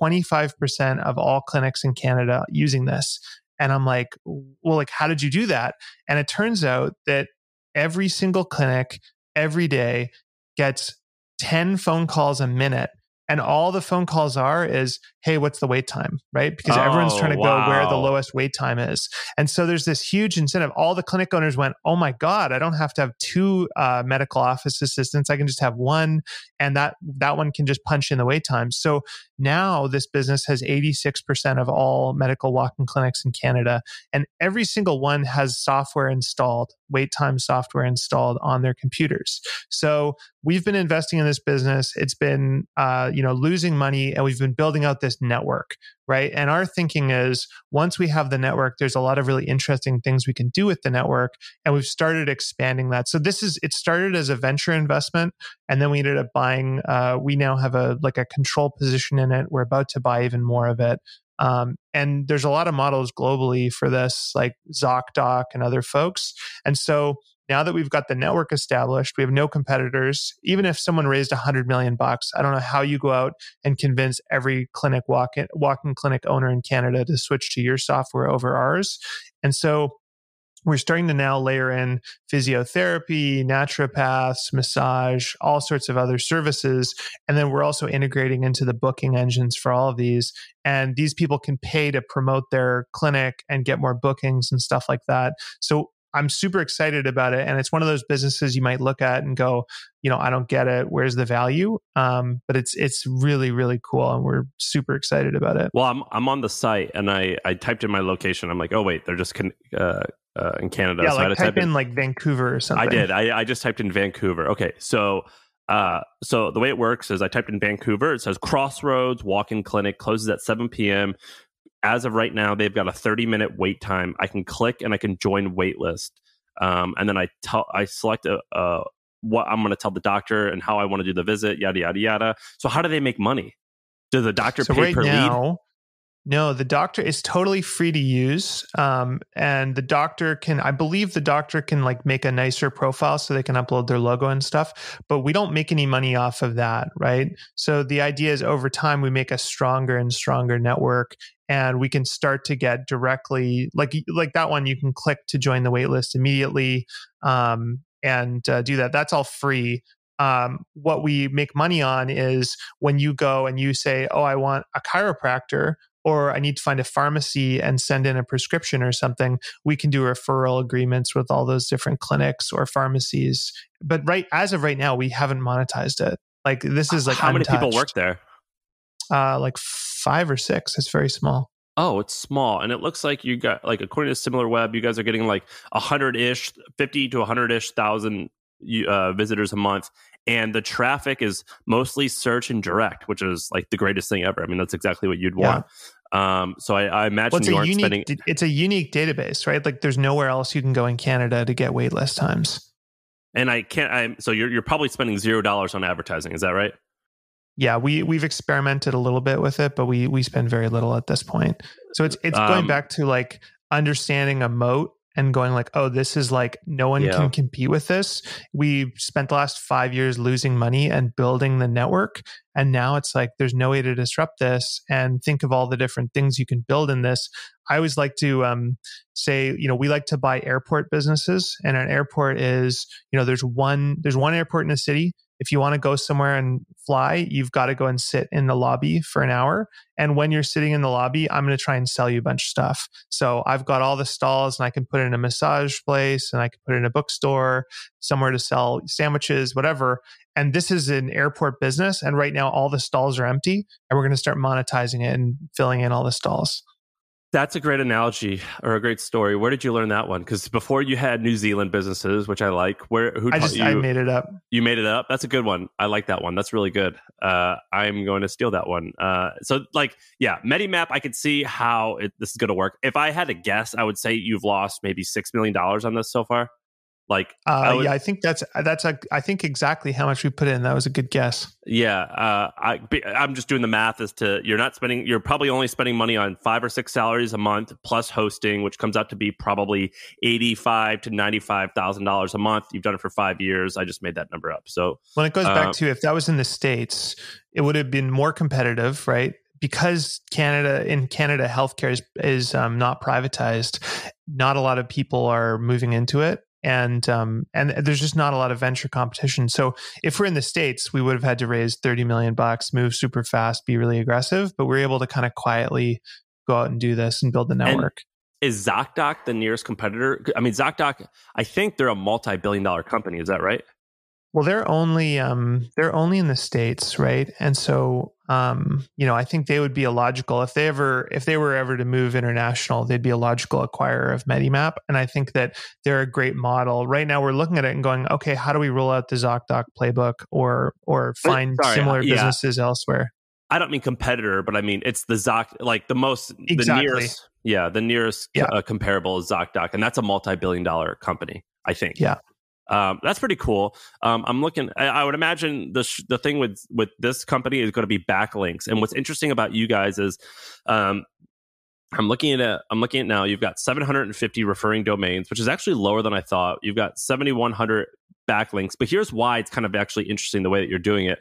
25% of all clinics in Canada using this." And I'm like, well, like, how did you do that? And it turns out that every single clinic every day gets 10 phone calls a minute. And all the phone calls is, "Hey, what's the wait time?" Right? Because everyone's trying to go where the lowest wait time is. And so there's this huge incentive. All the clinic owners went, "Oh my God, I don't have to have two medical office assistants. I can just have one. And that one can just punch in the wait time." So now this business has 86% of all medical walk-in clinics in Canada. And every single one has software installed, wait time software installed on their computers. So we've been investing in this business. It's been, losing money, and we've been building out this network, right? And our thinking is, once we have the network, there's a lot of really interesting things we can do with the network, and we've started expanding that. So it started as a venture investment, and then we ended up buying. We now have a control position in it. We're about to buy even more of it. And there's a lot of models globally for this, like ZocDoc and other folks. And so now that we've got the network established, we have no competitors. Even if someone raised $100 million, I don't know how you go out and convince every walk-in clinic owner in Canada to switch to your software over ours. And so we're starting to now layer in physiotherapy, naturopaths, massage, all sorts of other services. And then we're also integrating into the booking engines for all of these. And these people can pay to promote their clinic and get more bookings and stuff like that. So I'm super excited about it. And it's one of those businesses you might look at and go, I don't get it. Where's the value? But it's really, really cool. And we're super excited about it. Well, I'm on the site and I typed in my location. I'm like, oh, wait, they're just in Canada. Yeah, so I had to type in like Vancouver or something. I did. I just typed in Vancouver. Okay, so the way it works is I typed in Vancouver. It says Crossroads Walk-in Clinic closes at 7 p.m. As of right now, they've got a 30-minute wait time. I can click and I can join waitlist. And then I select what I'm going to tell the doctor and how I want to do the visit, yada, yada, yada. So how do they make money? Does the doctor pay per lead? No, the doctor is totally free to use. And the doctor I believe the doctor can like make a nicer profile so they can upload their logo and stuff, but we don't make any money off of that, right? So the idea is over time, we make a stronger and stronger network and we can start to get directly, like that one, you can click to join the waitlist immediately and do that. That's all free. What we make money on is when you go and you say, oh, I want a chiropractor, or I need to find a pharmacy and send in a prescription or something, we can do referral agreements with all those different clinics or pharmacies. But as of right now, we haven't monetized it. Like this is like how untouched. many people work there? Like 5 or 6. It's very small. Oh, it's small. And it looks like you got, like, according to SimilarWeb, you guys are getting like 100-ish, 50 to 100-ish thousand visitors a month. And the traffic is mostly search and direct, which is like the greatest thing ever. I mean, that's exactly what you'd want. So I imagine you aren't spending... It's a unique database, right? Like there's nowhere else you can go in Canada to get waitlist times. And so you're probably spending $0 on advertising. Is that right? Yeah, we've experimented a little bit with it, but we spend very little at this point. So it's going back to like understanding a moat and going like, oh, this is like, no one can compete with this. We spent the last 5 years losing money and building the network. And now it's like, there's no way to disrupt this. And think of all the different things you can build in this. I always like to say, we like to buy airport businesses. And an airport is, there's one airport in a city. If you want to go somewhere and fly, you've got to go and sit in the lobby for an hour. And when you're sitting in the lobby, I'm going to try and sell you a bunch of stuff. So I've got all the stalls and I can put it in a massage place and I can put it in a bookstore, somewhere to sell sandwiches, whatever. And this is an airport business. And right now all the stalls are empty and we're going to start monetizing it and filling in all the stalls. That's a great analogy or a great story. Where did you learn that one? Because before you had New Zealand businesses, which I like. I made it up. You made it up? That's a good one. I like that one. That's really good. I'm going to steal that one. Medimap, I could see how this is going to work. If I had to guess, I would say you've lost maybe $6 million on this so far. I think I think exactly how much we put in. That was a good guess. Yeah. I'm just doing the math as to you're probably only spending money on 5 or 6 salaries a month plus hosting, which comes out to be probably $85,000 to $95,000 a month. You've done it for 5 years. I just made that number up. So when it goes back to, if that was in the States, it would have been more competitive, right? Because Canada, healthcare is not privatized. Not a lot of people are moving into it. And there's just not a lot of venture competition. So if we're in the States, we would have had to raise $30 million, move super fast, be really aggressive, but we're able to kind of quietly go out and do this and build the network. And is ZocDoc the nearest competitor? I mean, ZocDoc, I think they're a multi-billion-dollar company. Is that right? Well, they're only in the States, right? And so, I think they would be a logical, if they were ever to move international, they'd be a logical acquirer of Medimap. And I think that they're a great model. Right now, we're looking at it and going, okay, how do we roll out the ZocDoc playbook or find similar businesses elsewhere? I don't mean competitor, but I mean it's the like the most exactly. the nearest comparable is ZocDoc, and that's a multi-billion-dollar company, I think. Yeah. That's pretty cool. I'm looking. I would imagine the thing with this company is going to be backlinks. And what's interesting about you guys is, I'm looking at now. You've got 750 referring domains, which is actually lower than I thought. You've got 7,100 backlinks. But here's why it's kind of actually interesting the way that you're doing it.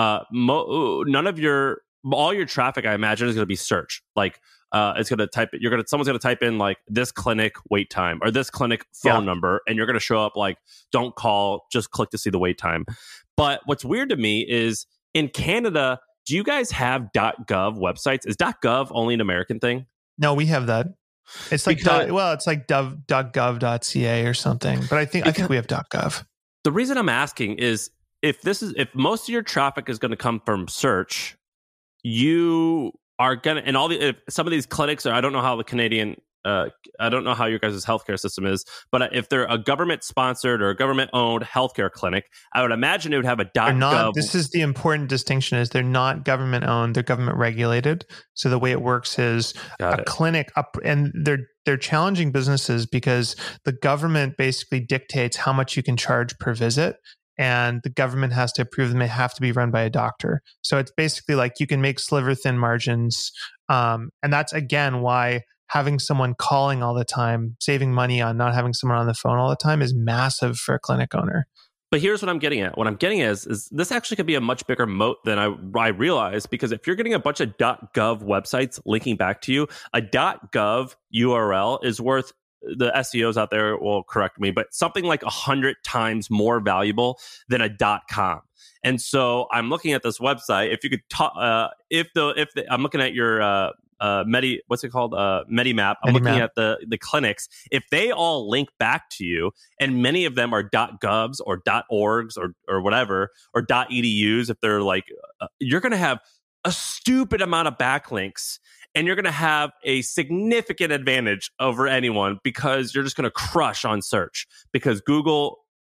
All your traffic, I imagine, is going to be search. Like, it's going to someone's going to type in like this clinic wait time or this clinic phone number, and you're going to show up like, don't call, just click to see the wait time. But what's weird to me is in Canada, do you guys have .gov websites? Is .gov only an American thing? No, we have that. It's like it's like .gov.ca or something. But I think we have .gov. The reason I'm asking is if most of your traffic is going to come from search, you are going to, and if some of these clinics I don't know how the Canadian, I don't know how your guys' healthcare system is, but if they're a government sponsored or a government owned healthcare clinic, I would imagine it would have a .gov. This is the important distinction: is they're not government owned; they're government regulated. So the way it works is clinic up, and they're challenging businesses because the government basically dictates how much you can charge per visit. And the government has to approve them. They have to be run by a doctor. So it's basically like you can make sliver thin margins. And that's, again, why having someone calling all the time, saving money on not having someone on the phone all the time is massive for a clinic owner. But here's what I'm getting at. What I'm getting at is this actually could be a much bigger moat than I realized, because if you're getting a bunch of .gov websites linking back to you, a .gov URL is worth, the SEOs out there will correct me, but something like 100 times more valuable than a .com. And so I'm looking at this website. If you could talk, I'm looking at your what's it called? Medimap. I'm looking at the clinics. If they all link back to you, and many of them are .govs or .orgs or whatever, or .edus, if they're like, you're going to have a stupid amount of backlinks. And you're going to have a significant advantage over anyone because you're just going to crush on search, because Google,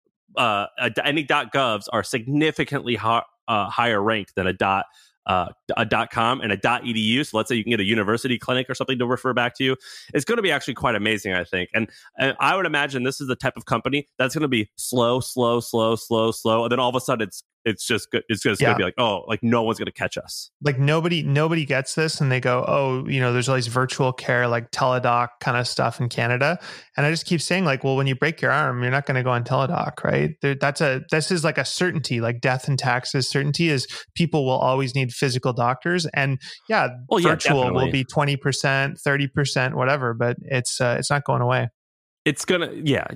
any .govs are significantly higher ranked than a .com and a .edu. So let's say you can get a university clinic or something to refer back to you. It's going to be actually quite amazing, I think. And I would imagine this is the type of company that's going to be slow. And then all of a sudden it's just going to be like, oh, like no one's going to catch us. Like nobody gets this, and they go, oh, there's all these virtual care, like Teladoc kind of stuff in Canada. And I just keep saying, like, well, when you break your arm, you're not going to go on Teladoc, right? This is like a certainty, like death and taxes certainty is people will always need physical doctors. And virtual will be 20%, 30%, whatever, but it's not going away. It's gonna,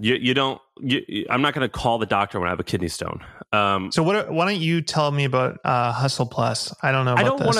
I'm not gonna call the doctor when I have a kidney stone. So why don't you tell me about Hustle Plus? I don't know. I want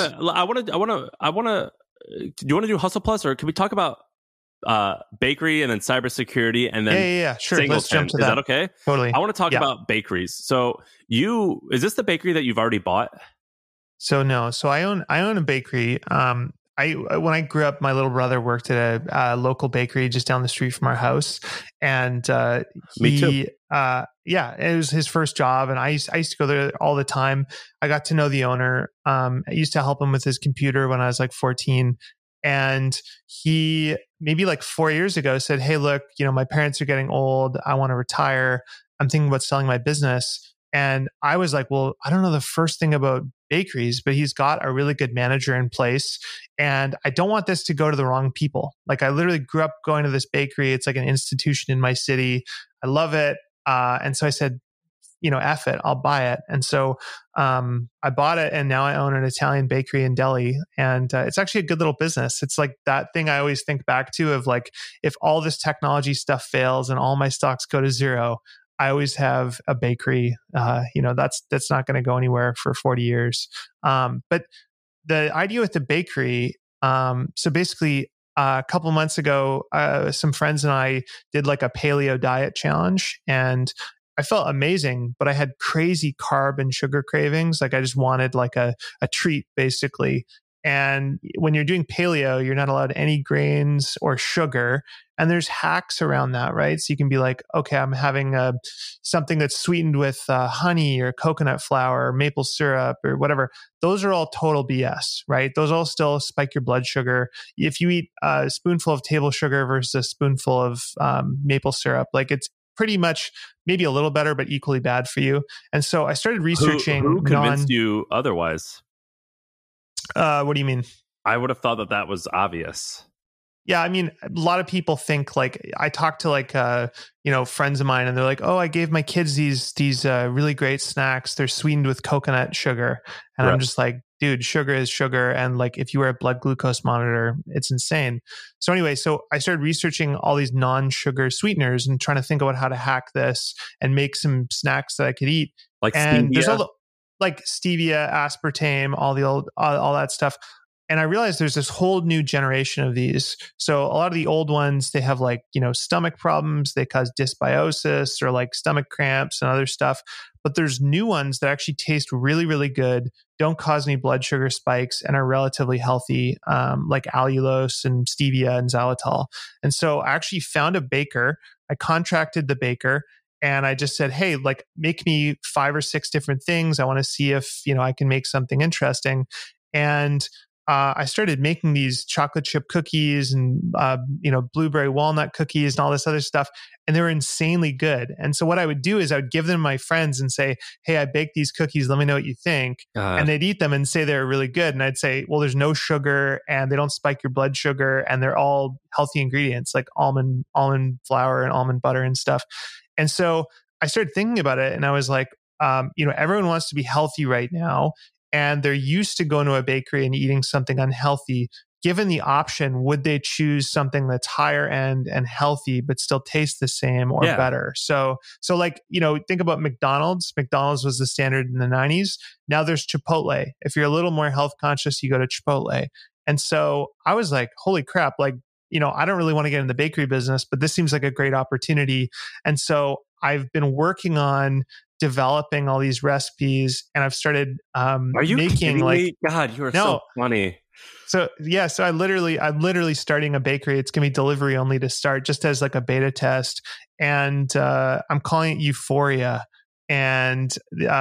to. Do you want to do Hustle Plus, or can we talk about bakery and then cybersecurity and then yeah, sure. Singleton? Let's jump to that. Is that okay? Totally. I want to talk about bakeries. So is this the bakery that you've already bought? So no. So I own a bakery. When I grew up, my little brother worked at a local bakery just down the street from our house, and Me too. It was his first job, and I used to go there all the time. I got to know the owner. I used to help him with his computer when I was like 14, and he maybe like 4 years ago said, "Hey, look, my parents are getting old. I want to retire. I'm thinking about selling my business." And I was like, well, I don't know the first thing about bakeries, but he's got a really good manager in place. And I don't want this to go to the wrong people. Like, I literally grew up going to this bakery. It's like an institution in my city. I love it. And so I said, F it, I'll buy it. And so I bought it, and now I own an Italian bakery in Delhi. And it's actually a good little business. It's like that thing I always think back to of like, if all this technology stuff fails and all my stocks go to zero, I always have a bakery. That's not going to go anywhere for 40 years. But the idea with the bakery, so basically a couple months ago, some friends and I did like a paleo diet challenge, and I felt amazing, but I had crazy carb and sugar cravings. Like I just wanted like a treat basically. And when you're doing paleo, you're not allowed any grains or sugar. And there's hacks around that, right? So you can be like, okay, I'm having something that's sweetened with honey or coconut flour or maple syrup or whatever. Those are all total BS, right? Those all still spike your blood sugar. If you eat a spoonful of table sugar versus a spoonful of maple syrup, like it's pretty much maybe a little better, but equally bad for you. And so I started researching. Who convinced you otherwise? What do you mean? I would have thought that was obvious. Yeah, I mean, a lot of people think like I talk to like friends of mine, and they're like, "Oh, I gave my kids these really great snacks. They're sweetened with coconut sugar," and right. I'm just like, "Dude, sugar is sugar, and like if you wear a blood glucose monitor, it's insane." So anyway, so I started researching all these non-sugar sweeteners and trying to think about how to hack this and make some snacks that I could eat. Like and stevia? There's all the, like stevia, aspartame, all that stuff. And I realized there's this whole new generation of these. So a lot of the old ones, they have like, stomach problems. They cause dysbiosis or like stomach cramps and other stuff. But there's new ones that actually taste really, really good, don't cause any blood sugar spikes, and are relatively healthy, like allulose and stevia and xylitol. And so I actually found a baker. I contracted the baker. And I just said, hey, like make me 5 or 6 different things. I want to see if, I can make something interesting. And I started making these chocolate chip cookies and, blueberry walnut cookies and all this other stuff. And they were insanely good. And so what I would do is I would give them to my friends and say, hey, I baked these cookies. Let me know what you think. And they'd eat them and say they're really good. And I'd say, well, there's no sugar and they don't spike your blood sugar. And they're all healthy ingredients like almond flour and almond butter and stuff. And so I started thinking about it and I was like, everyone wants to be healthy right now. And they're used to going to a bakery and eating something unhealthy. Given the option, would they choose something that's higher end and healthy, but still tastes the same or better? So like, think about McDonald's. McDonald's was the standard in the 90s. Now there's Chipotle. If you're a little more health conscious, you go to Chipotle. And so I was like, holy crap, like, I don't really want to get in the bakery business, but this seems like a great opportunity. And so I've been working on developing all these recipes, and I've started Are you making me? God, you are so funny. So I'm literally starting a bakery. It's gonna be delivery only to start, just as like a beta test, and I'm calling it Euphoria. And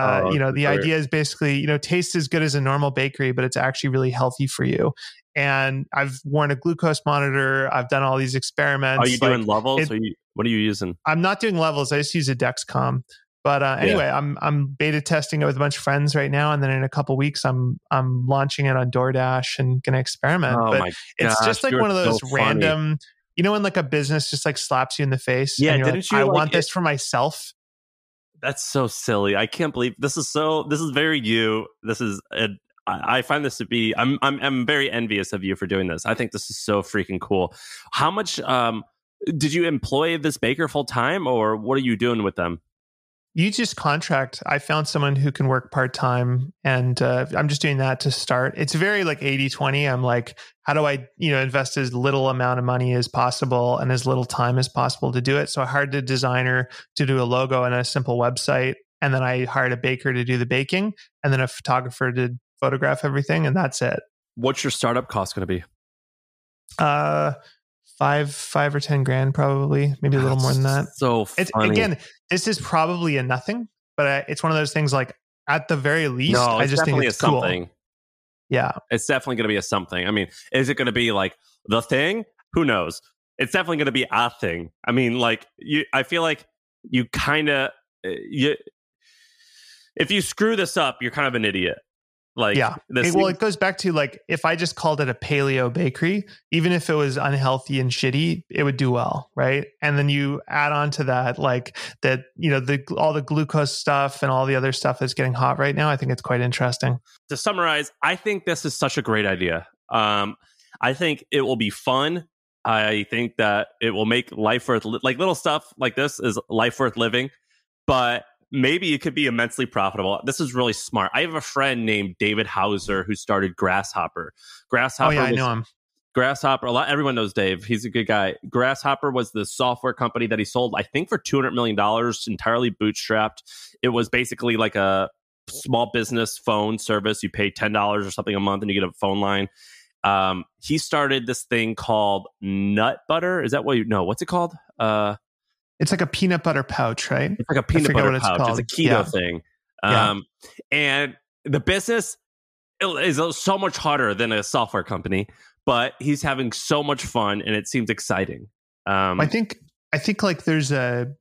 the idea is basically taste as good as a normal bakery, but it's actually really healthy for you. And I've worn a glucose monitor. I've done all these experiments. Are you doing levels? What are you using? I'm not doing levels. I just use a Dexcom. But anyway, I'm beta testing it with a bunch of friends right now, and then in a couple of weeks, I'm launching it on DoorDash and gonna experiment. Oh but my it's just like one of those so random, when like a business just like slaps you in the face. Yeah, and you're didn't like, you? I want this for myself. That's so silly. I can't believe this is very you. I find this to be. I'm very envious of you for doing this. I think this is so freaking cool. How much did you employ this baker full time, or what are you doing with them? You just contract. I found someone who can work part-time, and I'm just doing that to start. It's very like 80-20. I'm like, how do I, invest as little amount of money as possible and as little time as possible to do it? So I hired a designer to do a logo and a simple website. And then I hired a baker to do the baking, and then a photographer to photograph everything. And that's it. What's your startup cost going to be? $5 or 10 grand, probably, maybe a little more than that. So funny. Again, this is probably a nothing, but it's one of those things like at the very least, I just think it's cool. Something. Yeah. It's definitely going to be a something. I mean, is it going to be like the thing? Who knows? It's definitely going to be a thing. I mean, like I feel like you kind of, if you screw this up, you're kind of an idiot. Like, yeah. It goes back to like, if I just called it a paleo bakery, even if it was unhealthy and shitty, it would do well. Right. And then you add on to that, like that, all the glucose stuff and all the other stuff that's getting hot right now. I think it's quite interesting. To summarize, I think this is such a great idea. I think it will be fun. I think that it will make life worth, like little stuff like this is life worth living, but maybe it could be immensely profitable. This is really smart. I have a friend named David Hauser who started Grasshopper. Oh yeah, I know him. Grasshopper, everyone knows Dave. He's a good guy. Grasshopper was the software company that he sold, I think, for $200 million, entirely bootstrapped. It was basically like a small business phone service. You pay $10 or something a month and you get a phone line. He started this thing called Nut Butter. Is that what what's it called? It's like a peanut butter pouch, right? It's like a peanut butter pouch. It's a keto thing. And the business is so much harder than a software company, but he's having so much fun and it seems exciting. I think like it's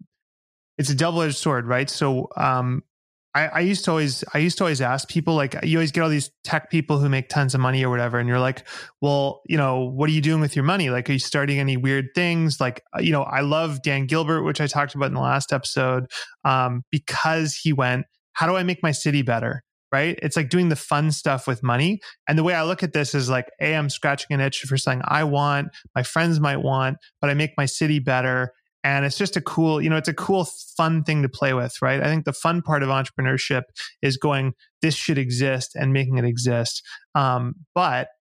a double-edged sword, right? So I used to always ask people, like, you always get all these tech people who make tons of money or whatever. And you're like, well, what are you doing with your money? Like, are you starting any weird things? Like, I love Dan Gilbert, which I talked about in the last episode, because he went, how do I make my city better? Right? It's like doing the fun stuff with money. And the way I look at this is like, I'm scratching an itch for something I want, my friends might want, but I make my city better. And it's just a cool, it's a cool, fun thing to play with, right? I think the fun part of entrepreneurship is going, this should exist and making it exist. But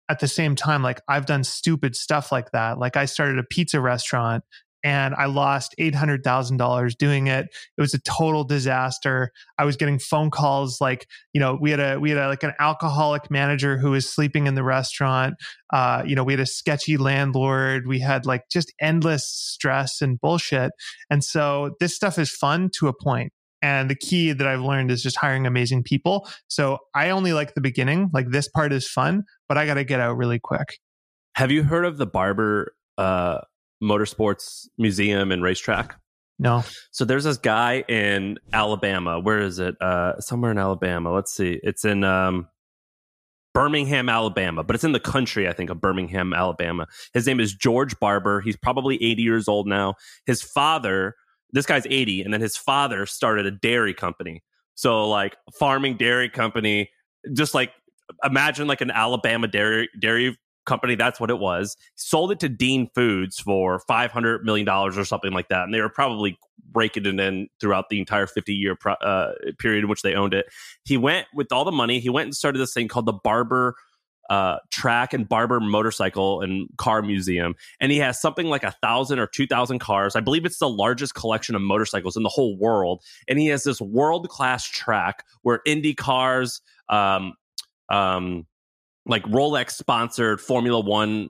at the same time, like I've done stupid stuff like that. Like I started a pizza restaurant and I lost $800,000 doing it. It was a total disaster. I was getting phone calls like, we had like an alcoholic manager who was sleeping in the restaurant. We had a sketchy landlord. We had like just endless stress and bullshit. And so this stuff is fun to a point. And the key that I've learned is just hiring amazing people. So I only like the beginning. Like this part is fun, but I got to get out really quick. Have you heard of the Barber Motorsports Museum and Racetrack? No. So there's this guy in Alabama. Where is it? Somewhere in Alabama. Let's see. It's in Birmingham, Alabama, but it's in the country, I think, of Birmingham, Alabama. His name is George Barber. He's probably 80 years old now. His father, this guy's 80, and then his father started a dairy company. So like farming dairy company, just like imagine like an Alabama dairy company. That's what it was. Sold it to Dean Foods for $500 million or something like that. And they were probably raking it in throughout the entire 50-year period in which they owned it. He went with all the money. He went and started this thing called the Barber Track and Barber Motorcycle and Car Museum. And he has something like 1,000 or 2,000 cars. I believe it's the largest collection of motorcycles in the whole world. And he has this world-class track where Indy cars, like Rolex sponsored Formula One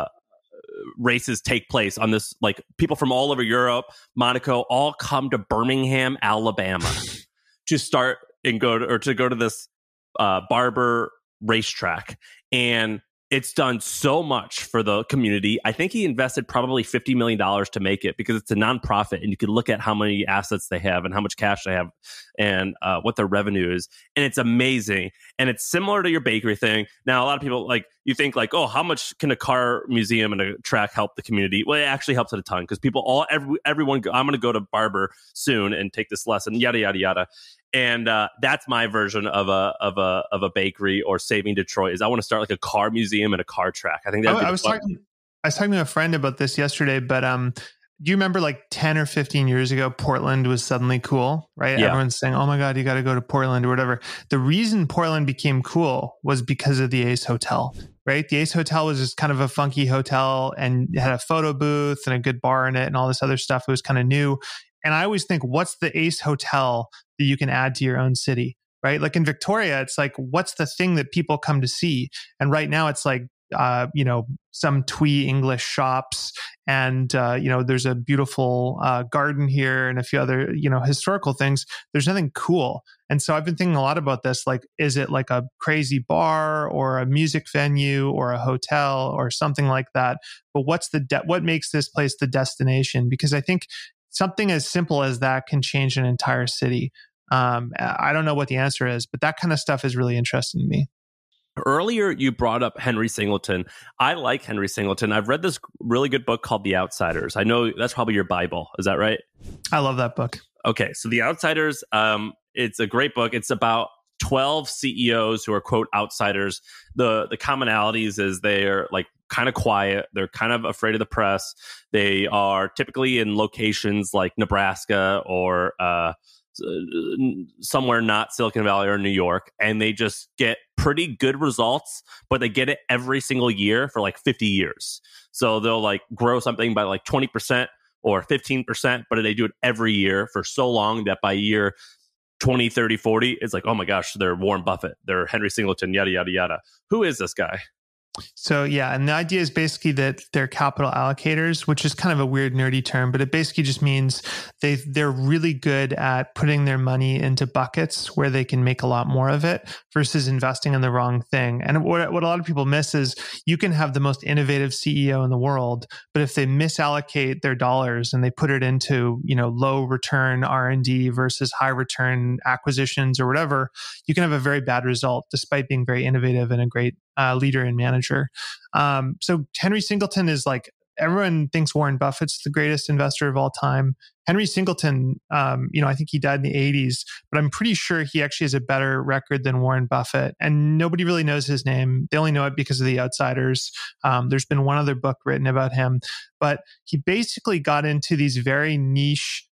races take place on this. Like people from all over Europe, Monaco, all come to Birmingham, Alabama to start and go to this Barber racetrack. And it's done so much for the community. I think he invested probably $50 million to make it because it's a nonprofit and you can look at how many assets they have and how much cash they have and what their revenue is. And it's amazing. And it's similar to your bakery thing. Now, a lot of people like, you think like, oh, how much can a car museum and a track help the community? Well, it actually helps it a ton because people everyone, I'm going to go to Barber soon and take this lesson, yada, yada, yada. And that's my version of a bakery or saving Detroit is I want to start like a car museum and a car track. I think that I was talking to a friend about this yesterday, but do you remember like 10 or 15 years ago, Portland was suddenly cool, right? Yeah. Everyone's saying, oh my God, you got to go to Portland or whatever. The reason Portland became cool was because of the Ace Hotel, right? The Ace Hotel was just kind of a funky hotel and it had a photo booth and a good bar in it and all this other stuff. It was kind of new. And I always think, what's the Ace Hotel that you can add to your own city, right? Like in Victoria, it's like, what's the thing that people come to see? And right now it's like, some twee English shops and, there's a beautiful garden here and a few other, historical things. There's nothing cool. And so I've been thinking a lot about this. Like, is it like a crazy bar or a music venue or a hotel or something like that? But what makes this place the destination? Because I think something as simple as that can change an entire city. I don't know what the answer is, but that kind of stuff is really interesting to me. Earlier, you brought up Henry Singleton. I like Henry Singleton. I've read this really good book called The Outsiders. I know that's probably your Bible. Is that right? I love that book. Okay, so The Outsiders, it's a great book. It's about 12 CEOs who are, quote, outsiders. The commonalities is they're like kind of quiet. They're kind of afraid of the press. They are typically in locations like Nebraska or somewhere not Silicon Valley or New York, and they just get pretty good results, but they get it every single year for like 50 years. So they'll like grow something by like 20% or 15%, but they do it every year for so long that by year 20, 30, 40, it's like, oh my gosh, they're Warren Buffett, they're Henry Singleton, yada, yada, yada. Who is this guy? So yeah, and the idea is basically that they're capital allocators, which is kind of a weird nerdy term, but it basically just means they're really good at putting their money into buckets where they can make a lot more of it versus investing in the wrong thing. And what a lot of people miss is you can have the most innovative CEO in the world, but if they misallocate their dollars and they put it into, low return R&D versus high return acquisitions or whatever, you can have a very bad result despite being very innovative and a great leader and manager. So Henry Singleton is like, everyone thinks Warren Buffett's the greatest investor of all time. Henry Singleton, I think he died in the 80s, but I'm pretty sure he actually has a better record than Warren Buffett. And nobody really knows his name. They only know it because of The Outsiders. There's been one other book written about him, but he basically got into these very niche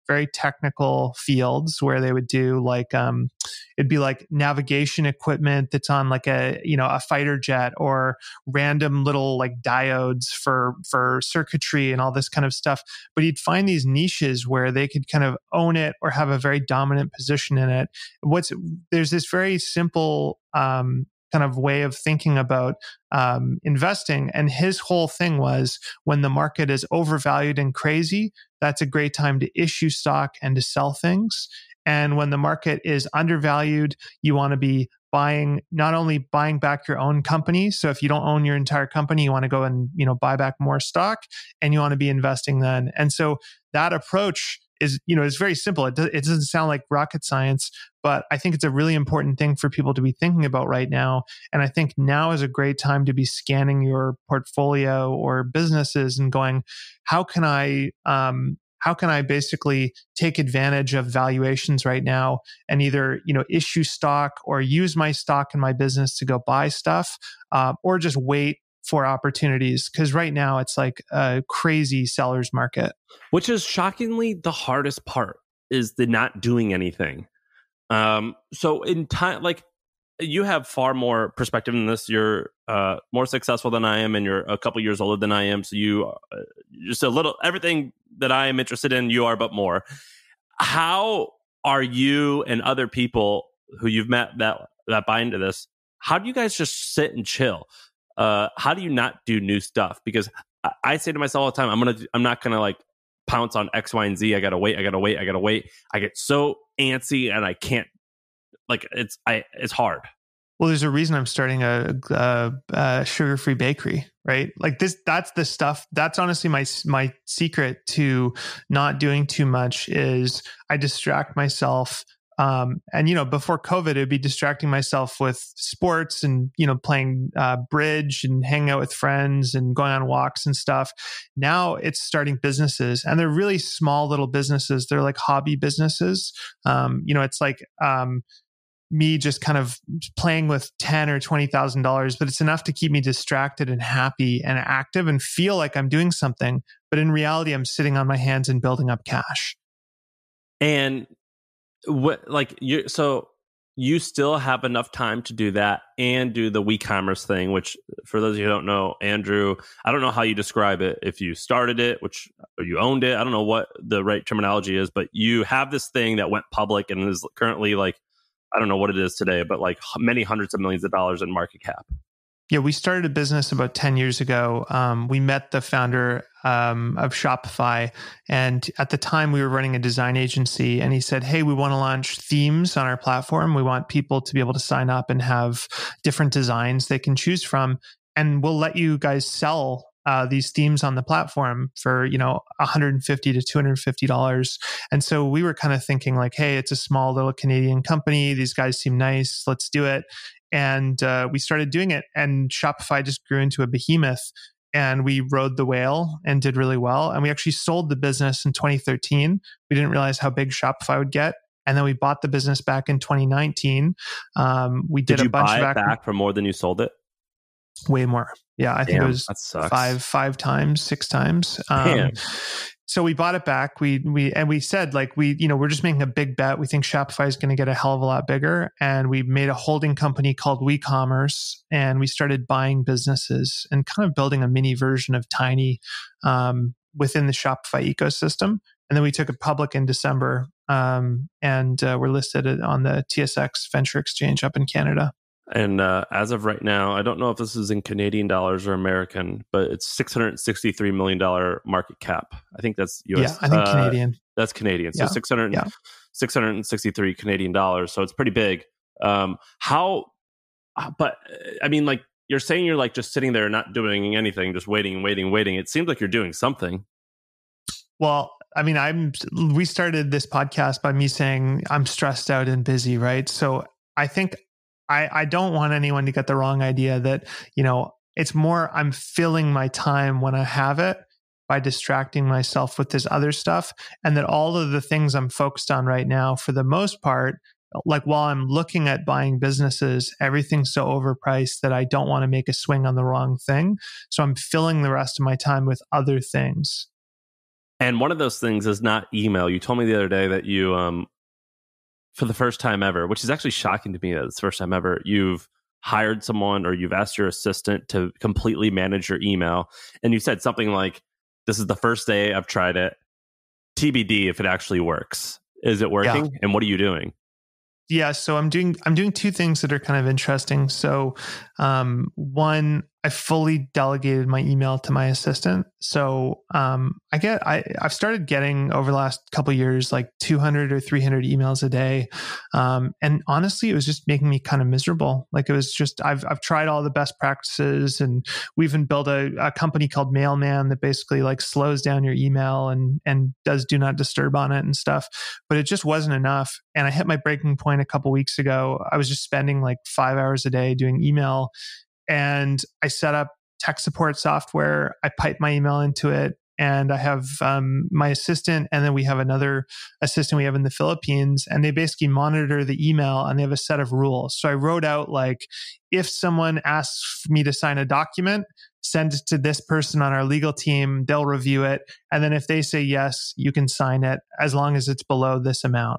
very technical fields where they would do like, it'd be like navigation equipment that's on like a fighter jet, or random little like diodes for circuitry and all this kind of stuff. But he'd find these niches where they could kind of own it or have a very dominant position in it. There's this very simple, kind of way of thinking about investing. And his whole thing was, when the market is overvalued and crazy, that's a great time to issue stock and to sell things. And when the market is undervalued, you want to be not only buying back your own company. So if you don't own your entire company, you want to go and, buy back more stock, and you want to be investing then. And so that approach is very simple. It doesn't sound like rocket science, but I think it's a really important thing for people to be thinking about right now. And I think now is a great time to be scanning your portfolio or businesses and going, how can I basically take advantage of valuations right now and either, issue stock or use my stock in my business to go buy stuff, or just wait for opportunities? Because right now it's like a crazy seller's market. Which is shockingly the hardest part, is the not doing anything. So in time, like, you have far more perspective in this. You're more successful than I am, and you're a couple years older than I am. So you just a little, everything that I am interested in, you are, but more. How are you and other people who you've met that buy into this, how do you guys just sit and chill? How do you not do new stuff? Because I say to myself all the time, I'm not gonna like pounce on X, Y, and Z. I gotta wait. I get so antsy, and I can't. Like, it's hard. Well, there's a reason I'm starting a sugar-free bakery, right? Like that's the stuff. That's honestly my secret to not doing too much is I distract myself. And before COVID, it'd be distracting myself with sports and playing bridge and hanging out with friends and going on walks and stuff. Now it's starting businesses, and they're really small little businesses. They're like hobby businesses. It's like me just kind of playing with $10,000 or $20,000, but it's enough to keep me distracted and happy and active and feel like I'm doing something. But in reality, I'm sitting on my hands and building up cash. And so you still have enough time to do that and do the WeCommerce thing, which, for those of you who don't know, Andrew, I don't know how you describe it. If you started it, or you owned it, I don't know what the right terminology is, but you have this thing that went public and is currently like, I don't know what it is today, but like many hundreds of millions of dollars in market cap. Yeah, we started a business about 10 years ago. We met the founder of Shopify. And at the time, we were running a design agency. And he said, hey, we want to launch themes on our platform. We want people to be able to sign up and have different designs they can choose from. And we'll let you guys sell these themes on the platform for, $150 to $250. And so we were kind of thinking like, hey, it's a small little Canadian company. These guys seem nice. Let's do it. And we started doing it, and Shopify just grew into a behemoth, and we rode the whale and did really well. And we actually sold the business in 2013. We didn't realize how big Shopify would get. And then we bought the business back in 2019. We did a bunch of... Did you buy it back for more than you sold it? Way more. Yeah, I think it was five times, 6 times. So we bought it back. We said like we're just making a big bet. We think Shopify is going to get a hell of a lot bigger, and we made a holding company called WeCommerce, and we started buying businesses and kind of building a mini version of Tiny within the Shopify ecosystem. And then we took it public in December, and we're listed on the TSX Venture Exchange up in Canada. And as of right now, I don't know if this is in Canadian dollars or American, but it's $663 million market cap. I think that's US. Yeah, I think Canadian. That's Canadian. So 663 Canadian dollars. So it's pretty big. But I mean, like, you're saying you're like just sitting there not doing anything, just waiting. It seems like you're doing something. Well, I mean, we started this podcast by me saying I'm stressed out and busy, right? So I think I don't want anyone to get the wrong idea that, it's more I'm filling my time when I have it by distracting myself with this other stuff. And that all of the things I'm focused on right now, for the most part, like while I'm looking at buying businesses, everything's so overpriced that I don't want to make a swing on the wrong thing. So I'm filling the rest of my time with other things. And one of those things is not email. You told me the other day that you, for the first time ever, which is actually shocking to me that it's the first time ever, you've hired someone or you've asked your assistant to completely manage your email. And you said something like, this is the first day I've tried it. TBD if it actually works. Is it working? Yeah. And what are you doing? Yeah, so I'm doing two things that are kind of interesting. So one, I fully delegated my email to my assistant. So I've started getting over the last couple of years like 200 or 300 emails a day, and honestly, it was just making me kind of miserable. Like it was just I've tried all the best practices, and we even built a company called Mailman that basically like slows down your email and does do not disturb on it and stuff. But it just wasn't enough, and I hit my breaking point a couple weeks ago. I was just spending like 5 hours a day doing email. And I set up tech support software. I pipe my email into it, and I have my assistant, and then we have another assistant we have in the Philippines, and they basically monitor the email, and they have a set of rules. So I wrote out like, if someone asks me to sign a document, send it to this person on our legal team, they'll review it. And then if they say yes, you can sign it as long as it's below this amount.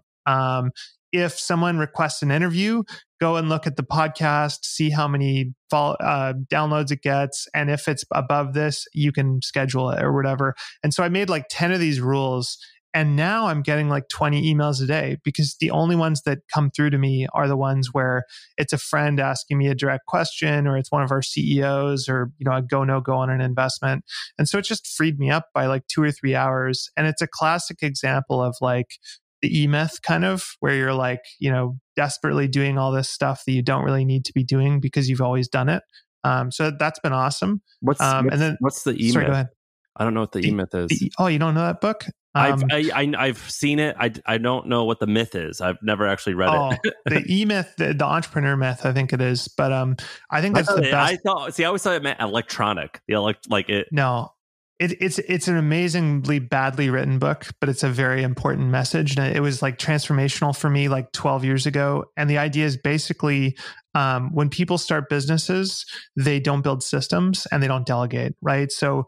If someone requests an interview, go and look at the podcast, see how many downloads it gets. And if it's above this, you can schedule it or whatever. And so I made like 10 of these rules. And now I'm getting like 20 emails a day, because the only ones that come through to me are the ones where it's a friend asking me a direct question, or it's one of our CEOs, or, a go, no go on an investment. And so it just freed me up by like 2 or 3 hours. And it's a classic example of like the E-Myth kind of, where you're like, desperately doing all this stuff that you don't really need to be doing because you've always done it. So that's been awesome. What's the E-Myth? Sorry, go ahead. I don't know what the E-Myth is. You don't know that book? I've seen it. I don't know what the myth is. I've never actually read it. The E-Myth, the entrepreneur myth, I think it is. But I think that's the best. I always thought it meant electronic. No. It's an amazingly badly written book, but it's a very important message. And it was like transformational for me like 12 years ago. And the idea is basically when people start businesses, they don't build systems and they don't delegate, right? So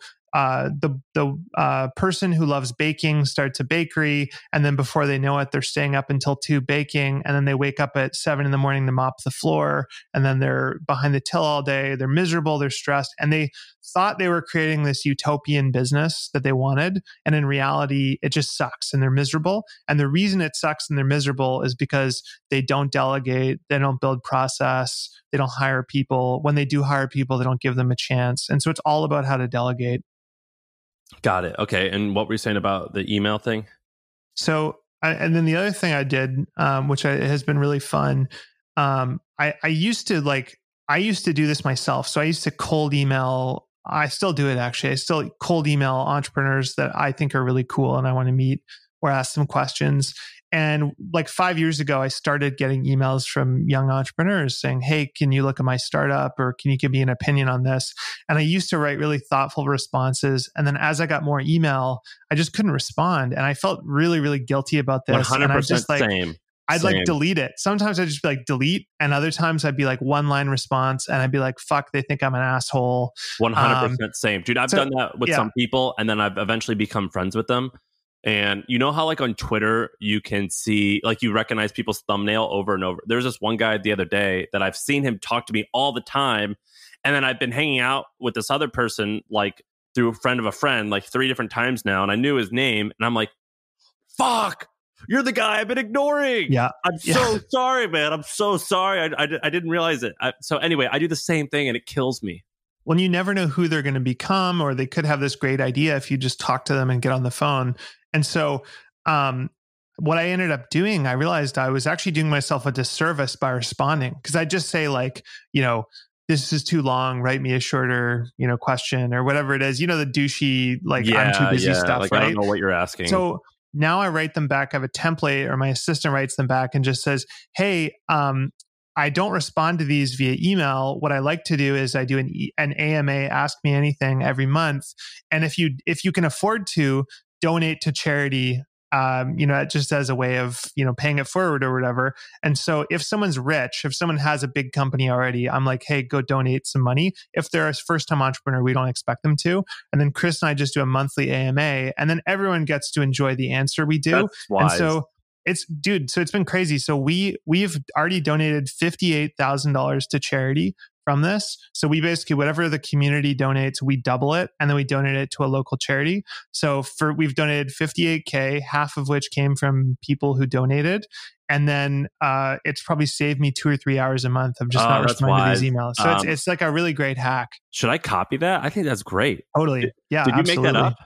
the person who loves baking starts a bakery, and then before they know it, they're staying up until 2 baking, and then they wake up at 7 in the morning to mop the floor, and then they're behind the till all day. They're miserable, they're stressed, and they thought they were creating this utopian business that they wanted, and in reality, it just sucks, and they're miserable. And the reason it sucks and they're miserable is because they don't delegate, they don't build process, they don't hire people. When they do hire people, they don't give them a chance. And so it's all about how to delegate. Got it. Okay. And what were you saying about the email thing? So, and then the other thing I did, which has been really fun, I used to do this myself. So I used to cold email. I still do it actually. I still cold email entrepreneurs that I think are really cool and I want to meet or ask them questions. And like 5 years ago, I started getting emails from young entrepreneurs saying, hey, can you look at my startup, or can you give me an opinion on this? And I used to write really thoughtful responses. And then as I got more email, I just couldn't respond. And I felt really, really guilty about this. 100% and I just like, same. I'd like delete it. Sometimes I'd just be like delete. And other times I'd be like 1-line response. And I'd be like, fuck, they think I'm an asshole. 100% same. Dude, I've done that with some people. And then I've eventually become friends with them. And you know how like on Twitter, you can see, like you recognize people's thumbnail over and over. There's this one guy the other day that I've seen him talk to me all the time. And then I've been hanging out with this other person, like through a friend of a friend, like 3 different times now. And I knew his name. And I'm like, fuck, you're the guy I've been ignoring. Yeah. I'm so sorry, man. I'm so sorry. I didn't realize it. So anyway, I do the same thing and it kills me. Well, you never know who they're going to become, or they could have this great idea if you just talk to them and get on the phone. And so what I ended up doing, I realized I was actually doing myself a disservice by responding, because I just say like, this is too long, write me a shorter, question or whatever it is, the douchey, like I'm too busy stuff, like, right? I don't know what you're asking. So now I write them back. I have a template, or my assistant writes them back and just says, hey, I don't respond to these via email. What I like to do is I do an AMA, Ask Me Anything, every month. And if you can afford to, donate to charity just as a way of, paying it forward or whatever. And so if someone's rich, if someone has a big company already, I'm like, hey, go donate some money. If they're a first-time entrepreneur, we don't expect them to. And then Chris and I just do a monthly AMA, and then everyone gets to enjoy the answer we do. That's wise. And so it's been crazy. So we've already donated $58,000 to charity from this. So we basically, whatever the community donates, we double it, and then we donate it to a local charity. So we've donated $58K, half of which came from people who donated. And then it's probably saved me 2 or 3 hours a month of just not responding to these emails. So it's like a really great hack. Should I copy that? I think that's great. Totally. Yeah. Did you make that up?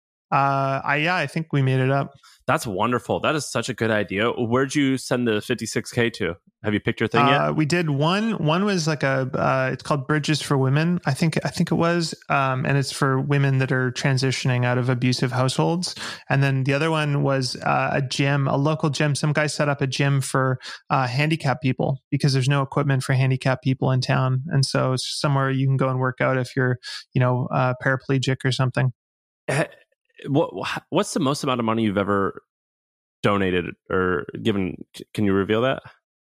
I think we made it up. That's wonderful. That is such a good idea. Where'd you send the 56K to? Have you picked your thing yet? We did one. One was like it's called Bridges for Women. I think it was, and it's for women that are transitioning out of abusive households. And then the other one was a local gym. Some guy set up a gym for handicapped people because there's no equipment for handicapped people in town, and so it's somewhere you can go and work out if you're, paraplegic or something. What's the most amount of money you've ever donated or given? Can you reveal that?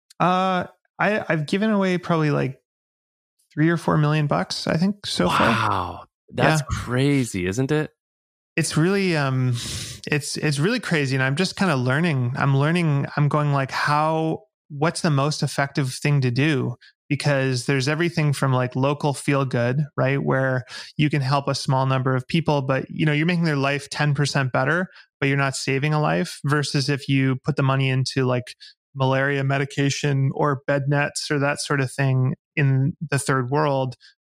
I've given away probably like $3 or $4 million, I think, so far. Wow, that's crazy, isn't it? It's really it's really crazy, and I'm just kind of learning. I'm going like, what's the most effective thing to do? Because there's everything from like local feel good, right? Where you can help a small number of people, but you're making their life 10% better, but you're not saving a life, versus if you put the money into like malaria medication or bed nets or that sort of thing in the third world.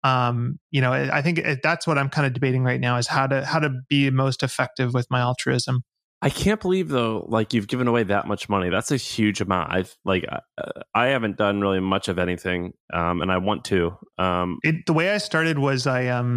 I think that's what I'm kind of debating right now, is how to be most effective with my altruism. I can't believe though, like you've given away that much money. That's a huge amount. I haven't done really much of anything, and I want to. The way I started was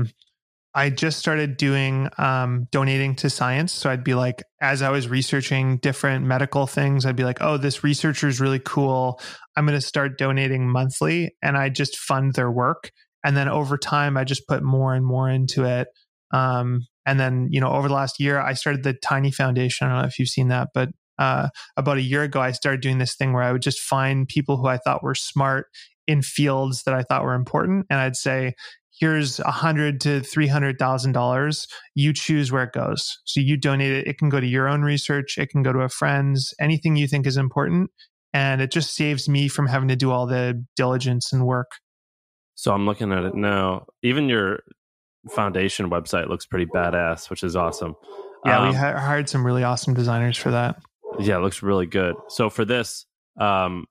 I just started doing donating to science. So I'd be like, as I was researching different medical things, I'd be like, oh, this researcher is really cool. I'm going to start donating monthly, and I just fund their work. And then over time, I just put more and more into it. And then, over the last year, I started the Tiny Foundation. I don't know if you've seen that, but about a year ago, I started doing this thing where I would just find people who I thought were smart in fields that I thought were important. And I'd say, here's $100,000 to $300,000. You choose where it goes. So you donate it. It can go to your own research. It can go to a friend's, anything you think is important. And it just saves me from having to do all the diligence and work. So I'm looking at it now. Even your foundation website looks pretty badass, which is awesome. Yeah, we hired some really awesome designers for that. Yeah, it looks really good. So for this, wow.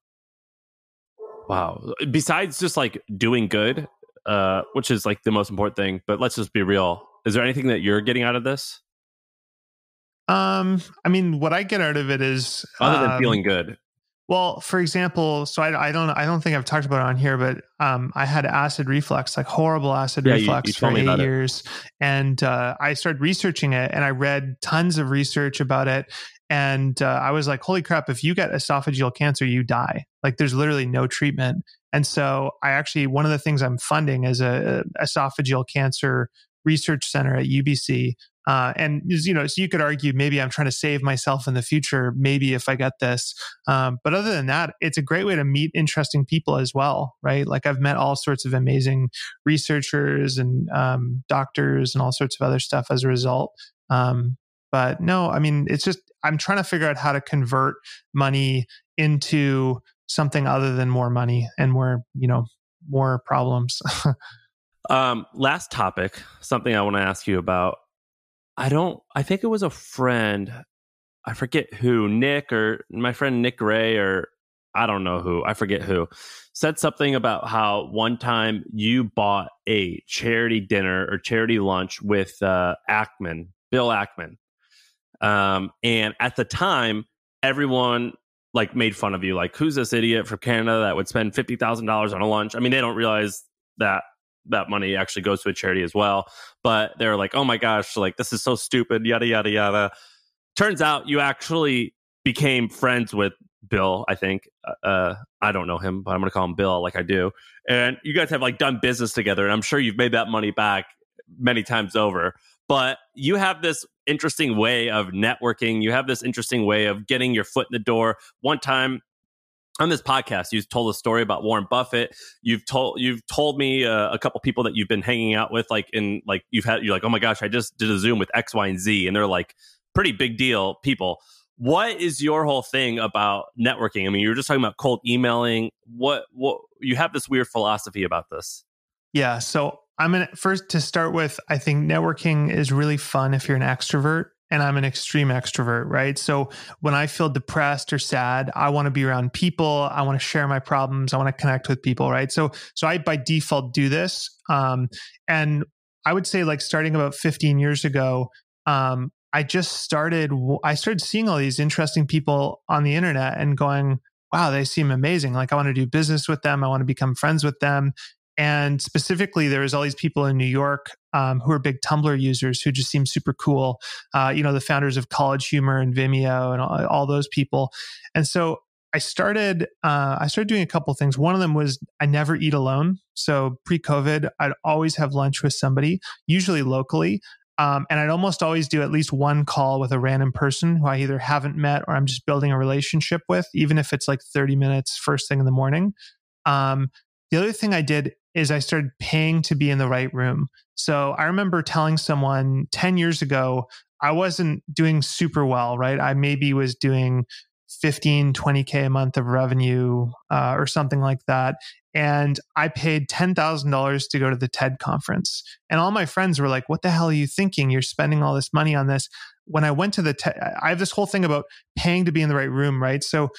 Besides just like doing good, which is like the most important thing, but let's just be real. Is there anything that you're getting out of this? What I get out of it is other than feeling good. Well, for example, so I don't think I've talked about it on here, but I had acid reflux, like horrible acid reflux for 8 years. And I started researching it, and I read tons of research about it. And I was like, holy crap, if you get esophageal cancer, you die. Like there's literally no treatment. And so one of the things I'm funding is a esophageal cancer research center at UBC. So you could argue maybe I'm trying to save myself in the future, maybe if I get this. But other than that, it's a great way to meet interesting people as well, right? Like I've met all sorts of amazing researchers and doctors and all sorts of other stuff as a result. But no, it's just, I'm trying to figure out how to convert money into something other than more money and more problems. Last topic, something I want to ask you about. I think it was a friend, I forget who, Nick or my friend Nick Ray, or I don't know who, I forget who, said something about how one time you bought a charity dinner or charity lunch with Bill Ackman. And at the time, everyone like made fun of you, like, who's this idiot from Canada that would spend $50,000 on a lunch? I mean, they don't realize that money actually goes to a charity as well. But they're like, oh my gosh, like this is so stupid, yada, yada, yada. Turns out you actually became friends with Bill, I think. I don't know him, but I'm going to call him Bill like I do. And you guys have like done business together. And I'm sure you've made that money back many times over. but you have this interesting way of networking. You have this interesting way of getting your foot in the door. One time on this podcast, you told a story about Warren Buffett. You've told me a couple people that you've been hanging out with, you're like, oh my gosh, I just did a Zoom with X, Y, and Z, and they're like pretty big deal people. What is your whole thing about networking? I mean, you were just talking about cold emailing. What you have this weird philosophy about this? Yeah. So I'm going to first to start with, I think networking is really fun if you're an extrovert, and I'm an extreme extrovert, right? So when I feel depressed or sad, I want to be around people. I want to share my problems. I want to connect with people, right? So I by default do this. And I would say like starting about 15 years ago, I started seeing all these interesting people on the internet and going, wow, they seem amazing. Like I want to do business with them. I want to become friends with them. And specifically, there was all these people in New York who are big Tumblr users who just seem super cool. The founders of College Humor and Vimeo and all those people. And so I started doing a couple of things. One of them was I never eat alone. So pre-COVID, I'd always have lunch with somebody, usually locally. And I'd almost always do at least one call with a random person who I either haven't met or I'm just building a relationship with, even if it's like 30 minutes first thing in the morning. The other thing I did is I started paying to be in the right room. So I remember telling someone 10 years ago, I wasn't doing super well, right? I maybe was doing 15, 20K a month of revenue or something like that. And I paid $10,000 to go to the TED conference. And all my friends were like, what the hell are you thinking? You're spending all this money on this. When I went to the TED, I have this whole thing about paying to be in the right room, right? So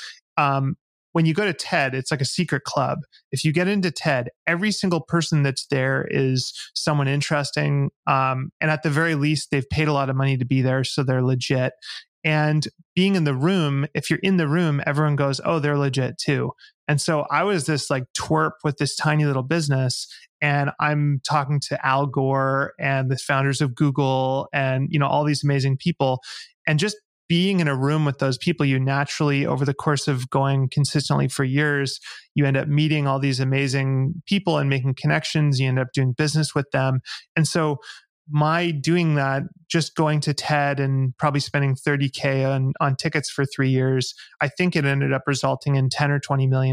when you go to TED, it's like a secret club. If you get into TED, every single person that's there is someone interesting. And at the very least, they've paid a lot of money to be there, so they're legit. And being in the room, if you're in the room, everyone goes, oh, they're legit too. And so I was this like twerp with this tiny little business, and I'm talking to Al Gore and the founders of Google and, all these amazing people. And just being in a room with those people, you naturally, over the course of going consistently for years, you end up meeting all these amazing people and making connections. You end up doing business with them. And so my doing that, just going to TED and probably spending $30K on tickets for 3 years, I think it ended up resulting in $10 or $20 million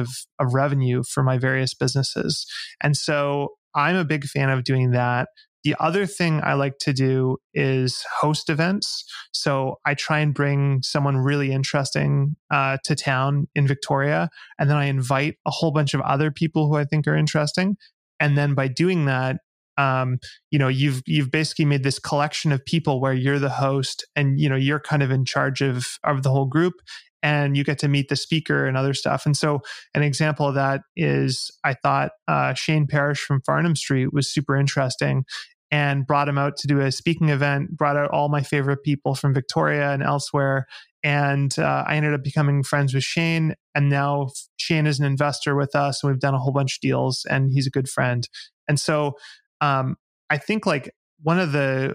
of revenue for my various businesses. And so I'm a big fan of doing that. The other thing I like to do is host events. So I try and bring someone really interesting to town in Victoria, and then I invite a whole bunch of other people who I think are interesting. And then by doing that, you've basically made this collection of people where you're the host and, you're kind of in charge of the whole group, and you get to meet the speaker and other stuff. And so an example of that is I thought Shane Parrish from Farnham Street was super interesting and brought him out to do a speaking event, brought out all my favorite people from Victoria and elsewhere. And I ended up becoming friends with Shane. And now Shane is an investor with us, and we've done a whole bunch of deals, and he's a good friend. And so I think like one of the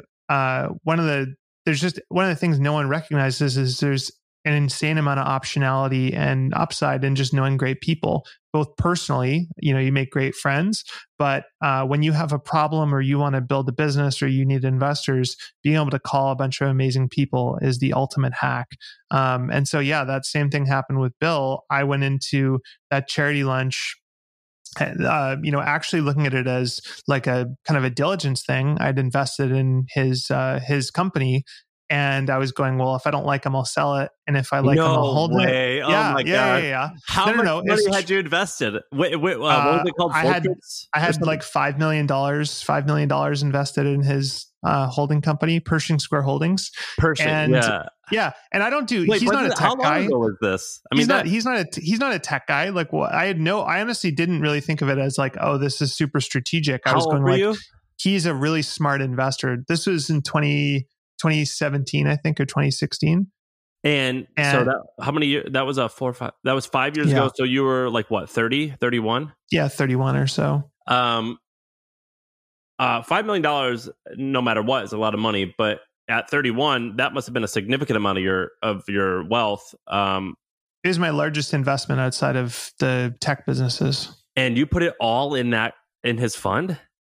things no one recognizes is there's an insane amount of optionality and upside in just knowing great people, both personally, you make great friends, but when you have a problem or you want to build a business or you need investors, being able to call a bunch of amazing people is the ultimate hack. And so, that same thing happened with Bill. I went into that charity lunch actually looking at it as like a kind of a diligence thing. I'd invested in his company, and I was going, well, if I don't like him, I'll sell it, and if I like him, I'll hold it. Oh my God. Yeah. How much money had you invested? What was it called? I had like $5 million invested in his holding company, Pershing Square Holdings. Yeah. And I don't do. Wait, he's not a tech how long guy. ago was this? I mean, he's not a tech guy. Like, I honestly didn't really think of it as like, oh, this is super strategic. I was going like, you? He's a really smart investor. This was in 2017, I think, or 2016. And so that, how many years? That was that was 5 years ago. So you were like what, 30, 31? Yeah, 31 or so. $5 million, no matter what, is a lot of money. But at 31, that must have been a significant amount of your wealth. It is my largest investment outside of the tech businesses. And you put it all in his fund?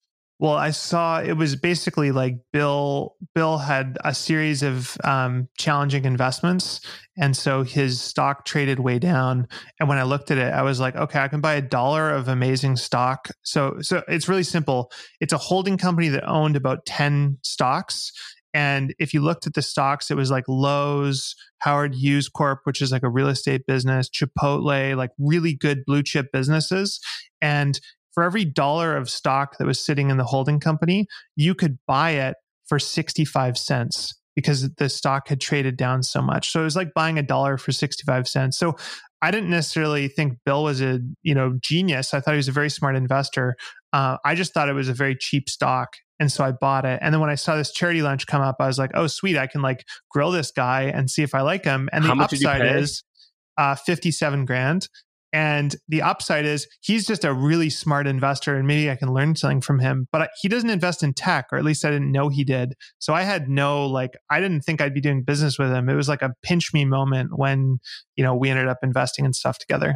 Well, I saw it was basically like Bill had a series of challenging investments, and so his stock traded way down. And when I looked at it, I was like, okay, I can buy $1 of amazing stock. So it's really simple. It's a holding company that owned about 10 stocks. And if you looked at the stocks, it was like Lowe's, Howard Hughes Corp, which is like a real estate business, Chipotle, like really good blue chip businesses. And for every $1 of stock that was sitting in the holding company, you could buy it for 65 cents because the stock had traded down so much. So it was like buying $1 for 65 cents. So I didn't necessarily think Bill was a genius. I thought he was a very smart investor. I just thought it was a very cheap stock. And so I bought it. And then when I saw this charity lunch come up, I was like, oh, sweet. I can like grill this guy and see if I like him. And the upside is $57,000. And the upside is he's just a really smart investor and maybe I can learn something from him. But he doesn't invest in tech, or at least I didn't know he did. So I had I didn't think I'd be doing business with him. It was like a pinch me moment when, we ended up investing in stuff together.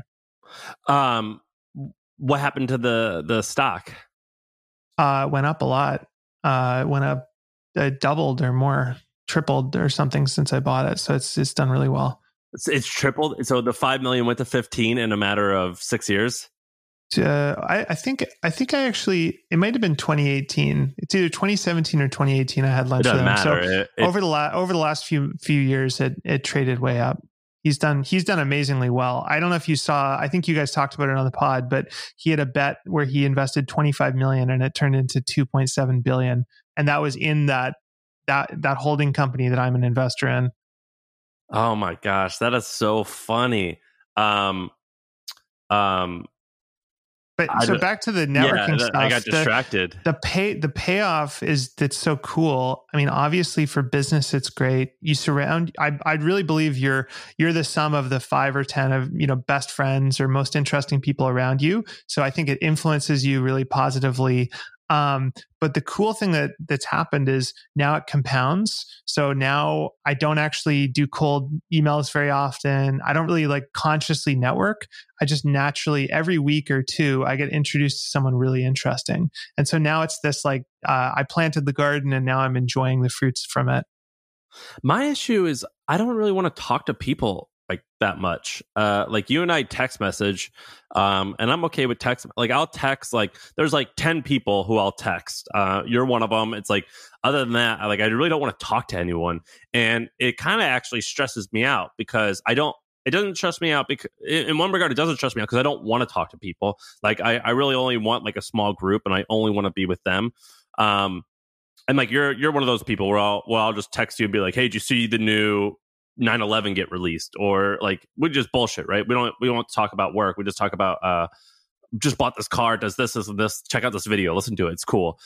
What happened to the stock? Went up a lot. Went up, doubled or more, tripled or something since I bought it. So it's done really well. It's tripled. So the 5 million went to 15 in a matter of 6 years. I think I actually, it might have been 2018. It's either 2017 or 2018. I had lunch with him. Matter. So over the last few years, it traded way up. He's done amazingly well. I don't know if you saw, I think you guys talked about it on the pod, but he had a bet where he invested 25 million and it turned into 2.7 billion. And that was in that holding company that I'm an investor in. Oh my gosh, that is so funny. But so back to the networking stuff. I got distracted. The payoff that's so cool. I mean, obviously for business, it's great. You surround. I'd really believe you're the sum of the 5 or 10 of best friends or most interesting people around you. So I think it influences you really positively. But the cool thing that's happened is now it compounds. So now I don't actually do cold emails very often. I don't really like consciously network. I just naturally every week or two, I get introduced to someone really interesting. And so now it's this like, I planted the garden and now I'm enjoying the fruits from it. My issue is I don't really want to talk to people like that much. Like you and I text message, and I'm okay with text. Like I'll text, like there's like 10 people who I'll text. You're one of them. It's like, other than that, I really don't want to talk to anyone. And it kind of actually stresses me out because it doesn't stress me out because in one regard, it doesn't stress me out because I don't want to talk to people. Like I really only want like a small group and I only want to be with them. And like, you're one of those people where I'll just text you and be like, hey, did you see the new 9/11 get released? Or like, we just bullshit, right? We don't talk about work. We just talk about just bought this car, does this, check out this video, listen to it, it's cool.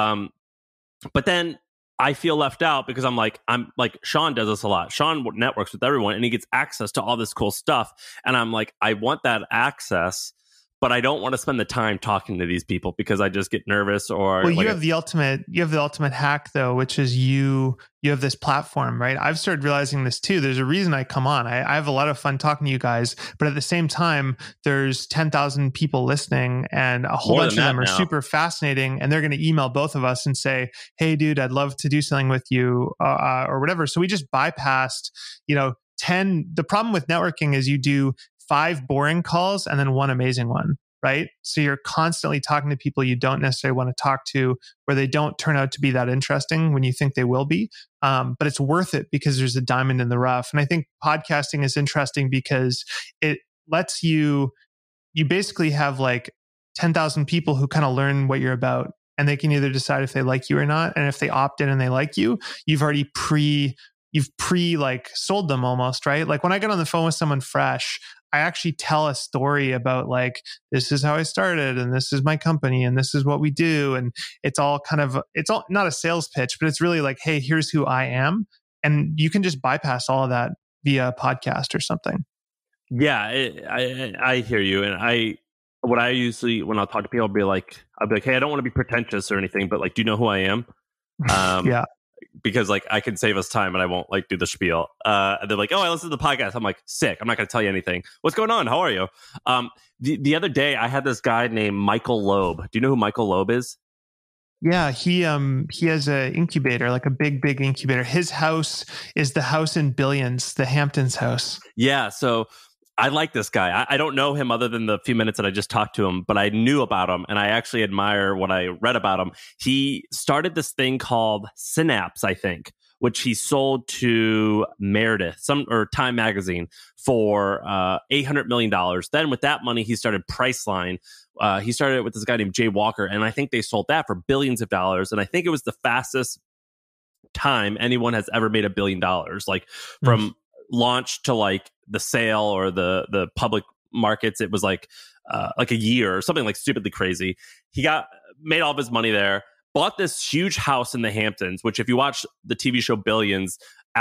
But then I feel left out because I'm like Sean does this a lot. Sean networks with everyone and he gets access to all this cool stuff, and I'm like, I want that access, but I don't want to spend the time talking to these people because I just get nervous. Or you have the ultimate hack though, which is you have this platform, right? I've started realizing this too. There's a reason I come on. I have a lot of fun talking to you guys, but at the same time, there's 10,000 people listening and a whole bunch of them are super fascinating. And they're going to email both of us and say, hey dude, I'd love to do something with you or whatever. So we just bypassed, 10. The problem with networking is you do 5 boring calls and then 1 amazing one, right? So you're constantly talking to people you don't necessarily want to talk to, where they don't turn out to be that interesting when you think they will be. But it's worth it because there's a diamond in the rough. And I think podcasting is interesting because it lets you basically have like 10,000 people who kind of learn what you're about, and they can either decide if they like you or not. And if they opt in and they like you, you've already like sold them almost, right? Like when I get on the phone with someone fresh, I actually tell a story about like, this is how I started and this is my company and this is what we do. And it's all not a sales pitch, but it's really like, hey, here's who I am. And you can just bypass all of that via a podcast or something. Yeah, I hear you. And when I'll talk to people, I'll be like, hey, I don't want to be pretentious or anything, but like, do you know who I am? Yeah. Because like I can save us time and I won't like do the spiel. And they're like, oh, I listened to the podcast. I'm like, sick. I'm not going to tell you anything. What's going on? How are you? The other day I had this guy named Michael Loeb. Do you know who Michael Loeb is? Yeah, he has an incubator, like a big incubator. His house is the house in Billions, the Hamptons house. Yeah, so I like this guy. I don't know him other than the few minutes that I just talked to him, but I knew about him, and I actually admire what I read about him. He started this thing called Synapse, I think, which he sold to Meredith, or Time Magazine, for $800 million. Then with that money, he started Priceline. He started it with this guy named Jay Walker, and I think they sold that for billions of dollars. And I think it was the fastest time anyone has ever made $1 billion, like from launch to like the sale or the public markets. It was like a year or something like stupidly crazy. He made all of his money there, bought this huge house in the Hamptons, which if you watch the TV show Billions,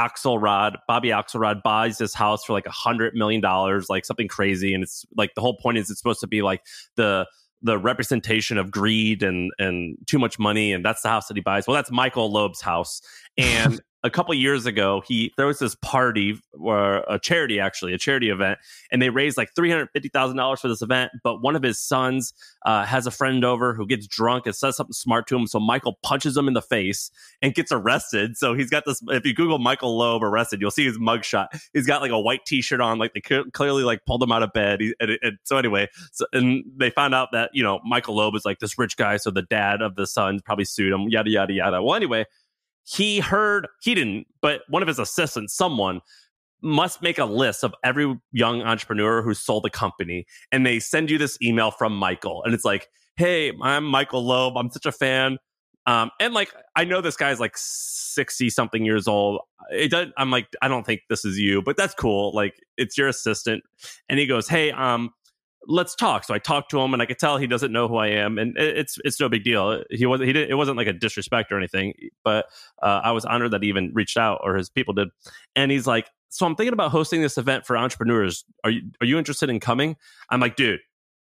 Bobby Axelrod buys this house for like $100 million, like something crazy. And it's like, the whole point is it's supposed to be like the representation of greed and too much money. And that's the house that he buys. Well, that's Michael Loeb's house. And a couple of years ago, he throws this party, or a charity event, and they raised like $350,000 for this event. But one of his sons has a friend over who gets drunk and says something smart to him. So Michael punches him in the face and gets arrested. So he's got this, if you Google Michael Loeb arrested, you'll see his mugshot. He's got like a white t-shirt on, like they clearly like pulled him out of bed. So anyway, and they found out that, you know, Michael Loeb is like this rich guy. So the dad of the son probably sued him, yada, yada, yada. Well, anyway, he didn't, but one of his assistants, someone, must make a list of every young entrepreneur who sold a company. And they send you this email from Michael. And it's like, hey, I'm Michael Loeb. I'm such a fan. And like, I know this guy's like 60 something years old. I'm like, I don't think this is you, but that's cool. Like, it's your assistant. And he goes, hey, let's talk. So I talked to him, and I could tell he doesn't know who I am, and it's no big deal. It wasn't like a disrespect or anything, but I was honored that he even reached out, or his people did. And he's like, so I'm thinking about hosting this event for entrepreneurs. Are you interested in coming? I'm like, dude,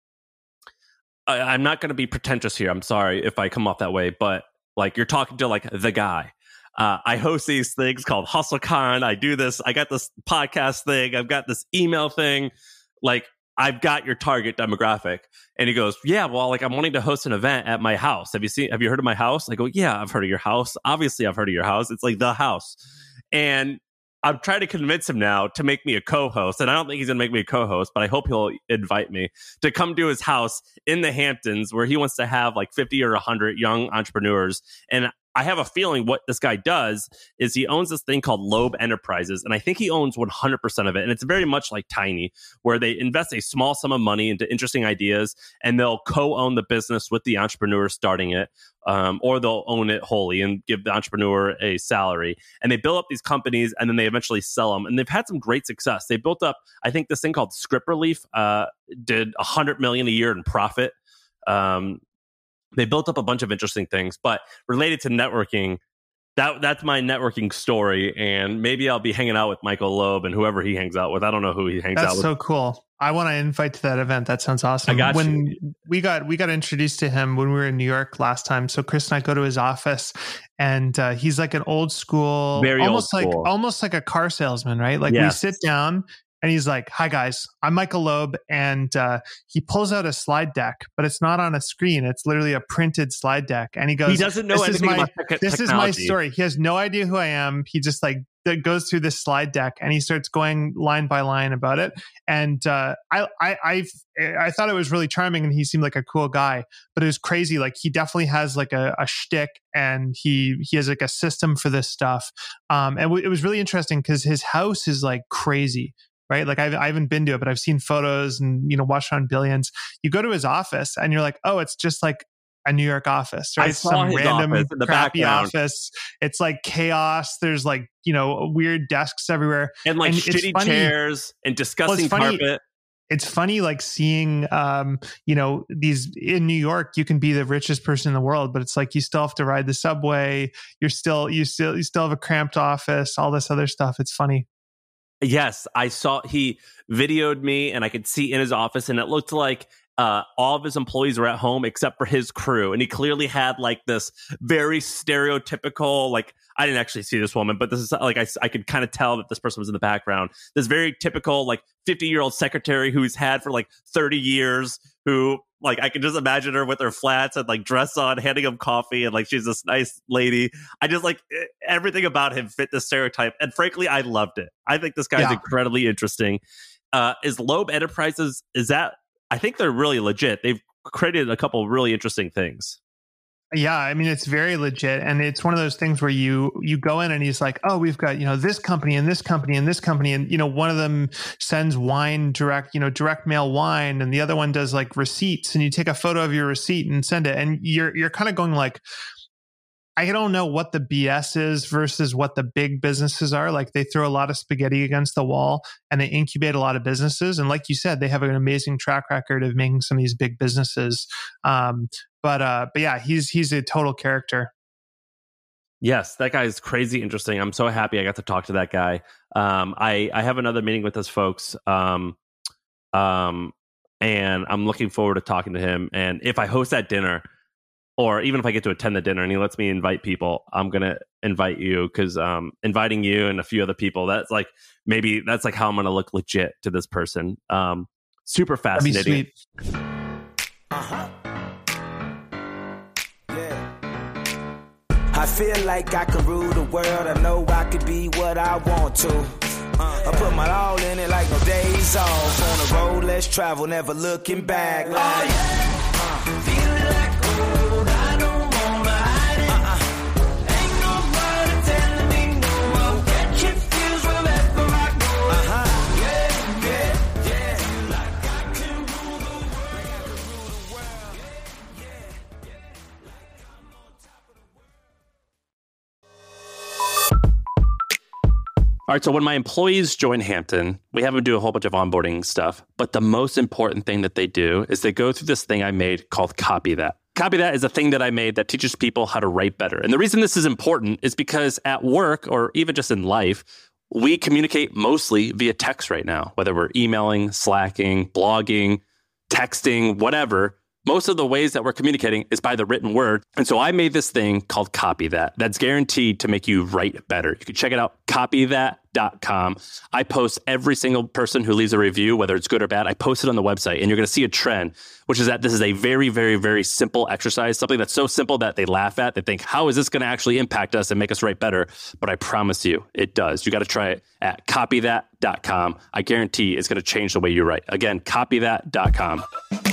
I'm not going to be pretentious here. I'm sorry if I come off that way, but like, you're talking to like the guy. I host these things called HustleCon. I do this. I got this podcast thing. I've got this email thing. Like, I've got your target demographic. And he goes, yeah, well, like, I'm wanting to host an event at my house. Have you heard of my house? I go, yeah, I've heard of your house. Obviously, I've heard of your house. It's like the house. And I'm trying to convince him now to make me a co-host. And I don't think he's going to make me a co-host, but I hope he'll invite me to come to his house in the Hamptons, where he wants to have like 50 or 100 young entrepreneurs. And I have a feeling what this guy does is he owns this thing called Loeb Enterprises, and I think he owns 100% of it. And it's very much like Tiny, where they invest a small sum of money into interesting ideas, and they'll co-own the business with the entrepreneur starting it, or they'll own it wholly and give the entrepreneur a salary. And they build up these companies, and then they eventually sell them. And they've had some great success. They built up, I think, this thing called Script Relief did $100 million a year in profit. They built up a bunch of interesting things, but related to networking, that's my networking story. And maybe I'll be hanging out with Michael Loeb and whoever he hangs out with. I don't know who he hangs out with. That's so cool. I want to invite to that event. That sounds awesome. I got you. We got introduced to him when we were in New York last time. So Chris and I go to his office, and he's like an old school, almost like a car salesman, right? Like, yes. We sit down. And he's like, hi, guys, I'm Michael Loeb. And he pulls out a slide deck, but it's not on a screen. It's literally a printed slide deck. And he goes, he doesn't know anything about technology. This is my story. He has no idea who I am. He just like goes through this slide deck, and he starts going line by line about it. And I thought it was really charming, and he seemed like a cool guy, but it was crazy. Like, he definitely has like a shtick, and he has like a system for this stuff. And it was really interesting because his house is like crazy. Right? Like, I haven't been to it, but I've seen photos and, watched on Billions. You go to his office and you're like, oh, it's just like a New York office, right? Some random office in the crappy background. Office. It's like chaos. There's like, weird desks everywhere. And like shitty chairs and disgusting carpet. It's funny, like seeing, these in New York, you can be the richest person in the world, but it's like, you still have to ride the subway. You still have a cramped office, all this other stuff. It's funny. Yes, I saw he videoed me, and I could see in his office, and it looked like all of his employees were at home except for his crew. And he clearly had like this very stereotypical, like, I didn't actually see this woman, but this is like, I could kind of tell that this person was in the background. This very typical, like, 50-year-old secretary who he's had for like 30 years, who Like, I can just imagine her with her flats and like dress on, handing him coffee, and like she's this nice lady. I just like everything about him fit the stereotype, and frankly, I loved it. I think this guy's incredibly interesting. Is Loeb Enterprises? Is that? I think they're really legit. They've created a couple of really interesting things. Yeah, I mean, it's very legit. And it's one of those things where you go in and he's like, oh, we've got, this company and this company and this company. And, one of them sends wine direct mail wine. And the other one does like receipts. And you take a photo of your receipt and send it. And you're kind of going like, I don't know what the BS is versus what the big businesses are. Like, they throw a lot of spaghetti against the wall and they incubate a lot of businesses. And like you said, they have an amazing track record of making some of these big businesses. But yeah, he's a total character. Yes, that guy is crazy interesting. I'm so happy I got to talk to that guy. I have another meeting with those folks. And I'm looking forward to talking to him. And if I host that dinner, or even if I get to attend the dinner and he lets me invite people, I'm going to invite you, because inviting you and a few other people, that's like how I'm going to look legit to this person. Super fascinating. That'd be sweet. I feel like I can rule the world. I know I could be what I want to. I put my all in it like no days off. On the road, let's travel, never looking back. Like, feeling like gold, I don't wanna hide it. Ain't nobody telling me no. I'll catch it feels wherever I go. Yeah. Like I can rule the world. All right, so when my employees join Hampton, we have them do a whole bunch of onboarding stuff. But the most important thing that they do is they go through this thing I made called Copy That. Copy That is a thing that I made that teaches people how to write better. And the reason this is important is because at work, or even just in life, we communicate mostly via text right now, whether we're emailing, Slacking, blogging, texting, whatever. Most of the ways that we're communicating is by the written word. And so I made this thing called Copy That that's guaranteed to make you write better. You can check it out, copythat.com. I post every single person who leaves a review, whether it's good or bad. I post it on the website, and you're going to see a trend, which is that this is a very, very, very simple exercise, something that's so simple that they laugh at. They think, how is this going to actually impact us and make us write better? But I promise you, it does. You got to try it at copythat.com. I guarantee it's going to change the way you write. Again, copythat.com.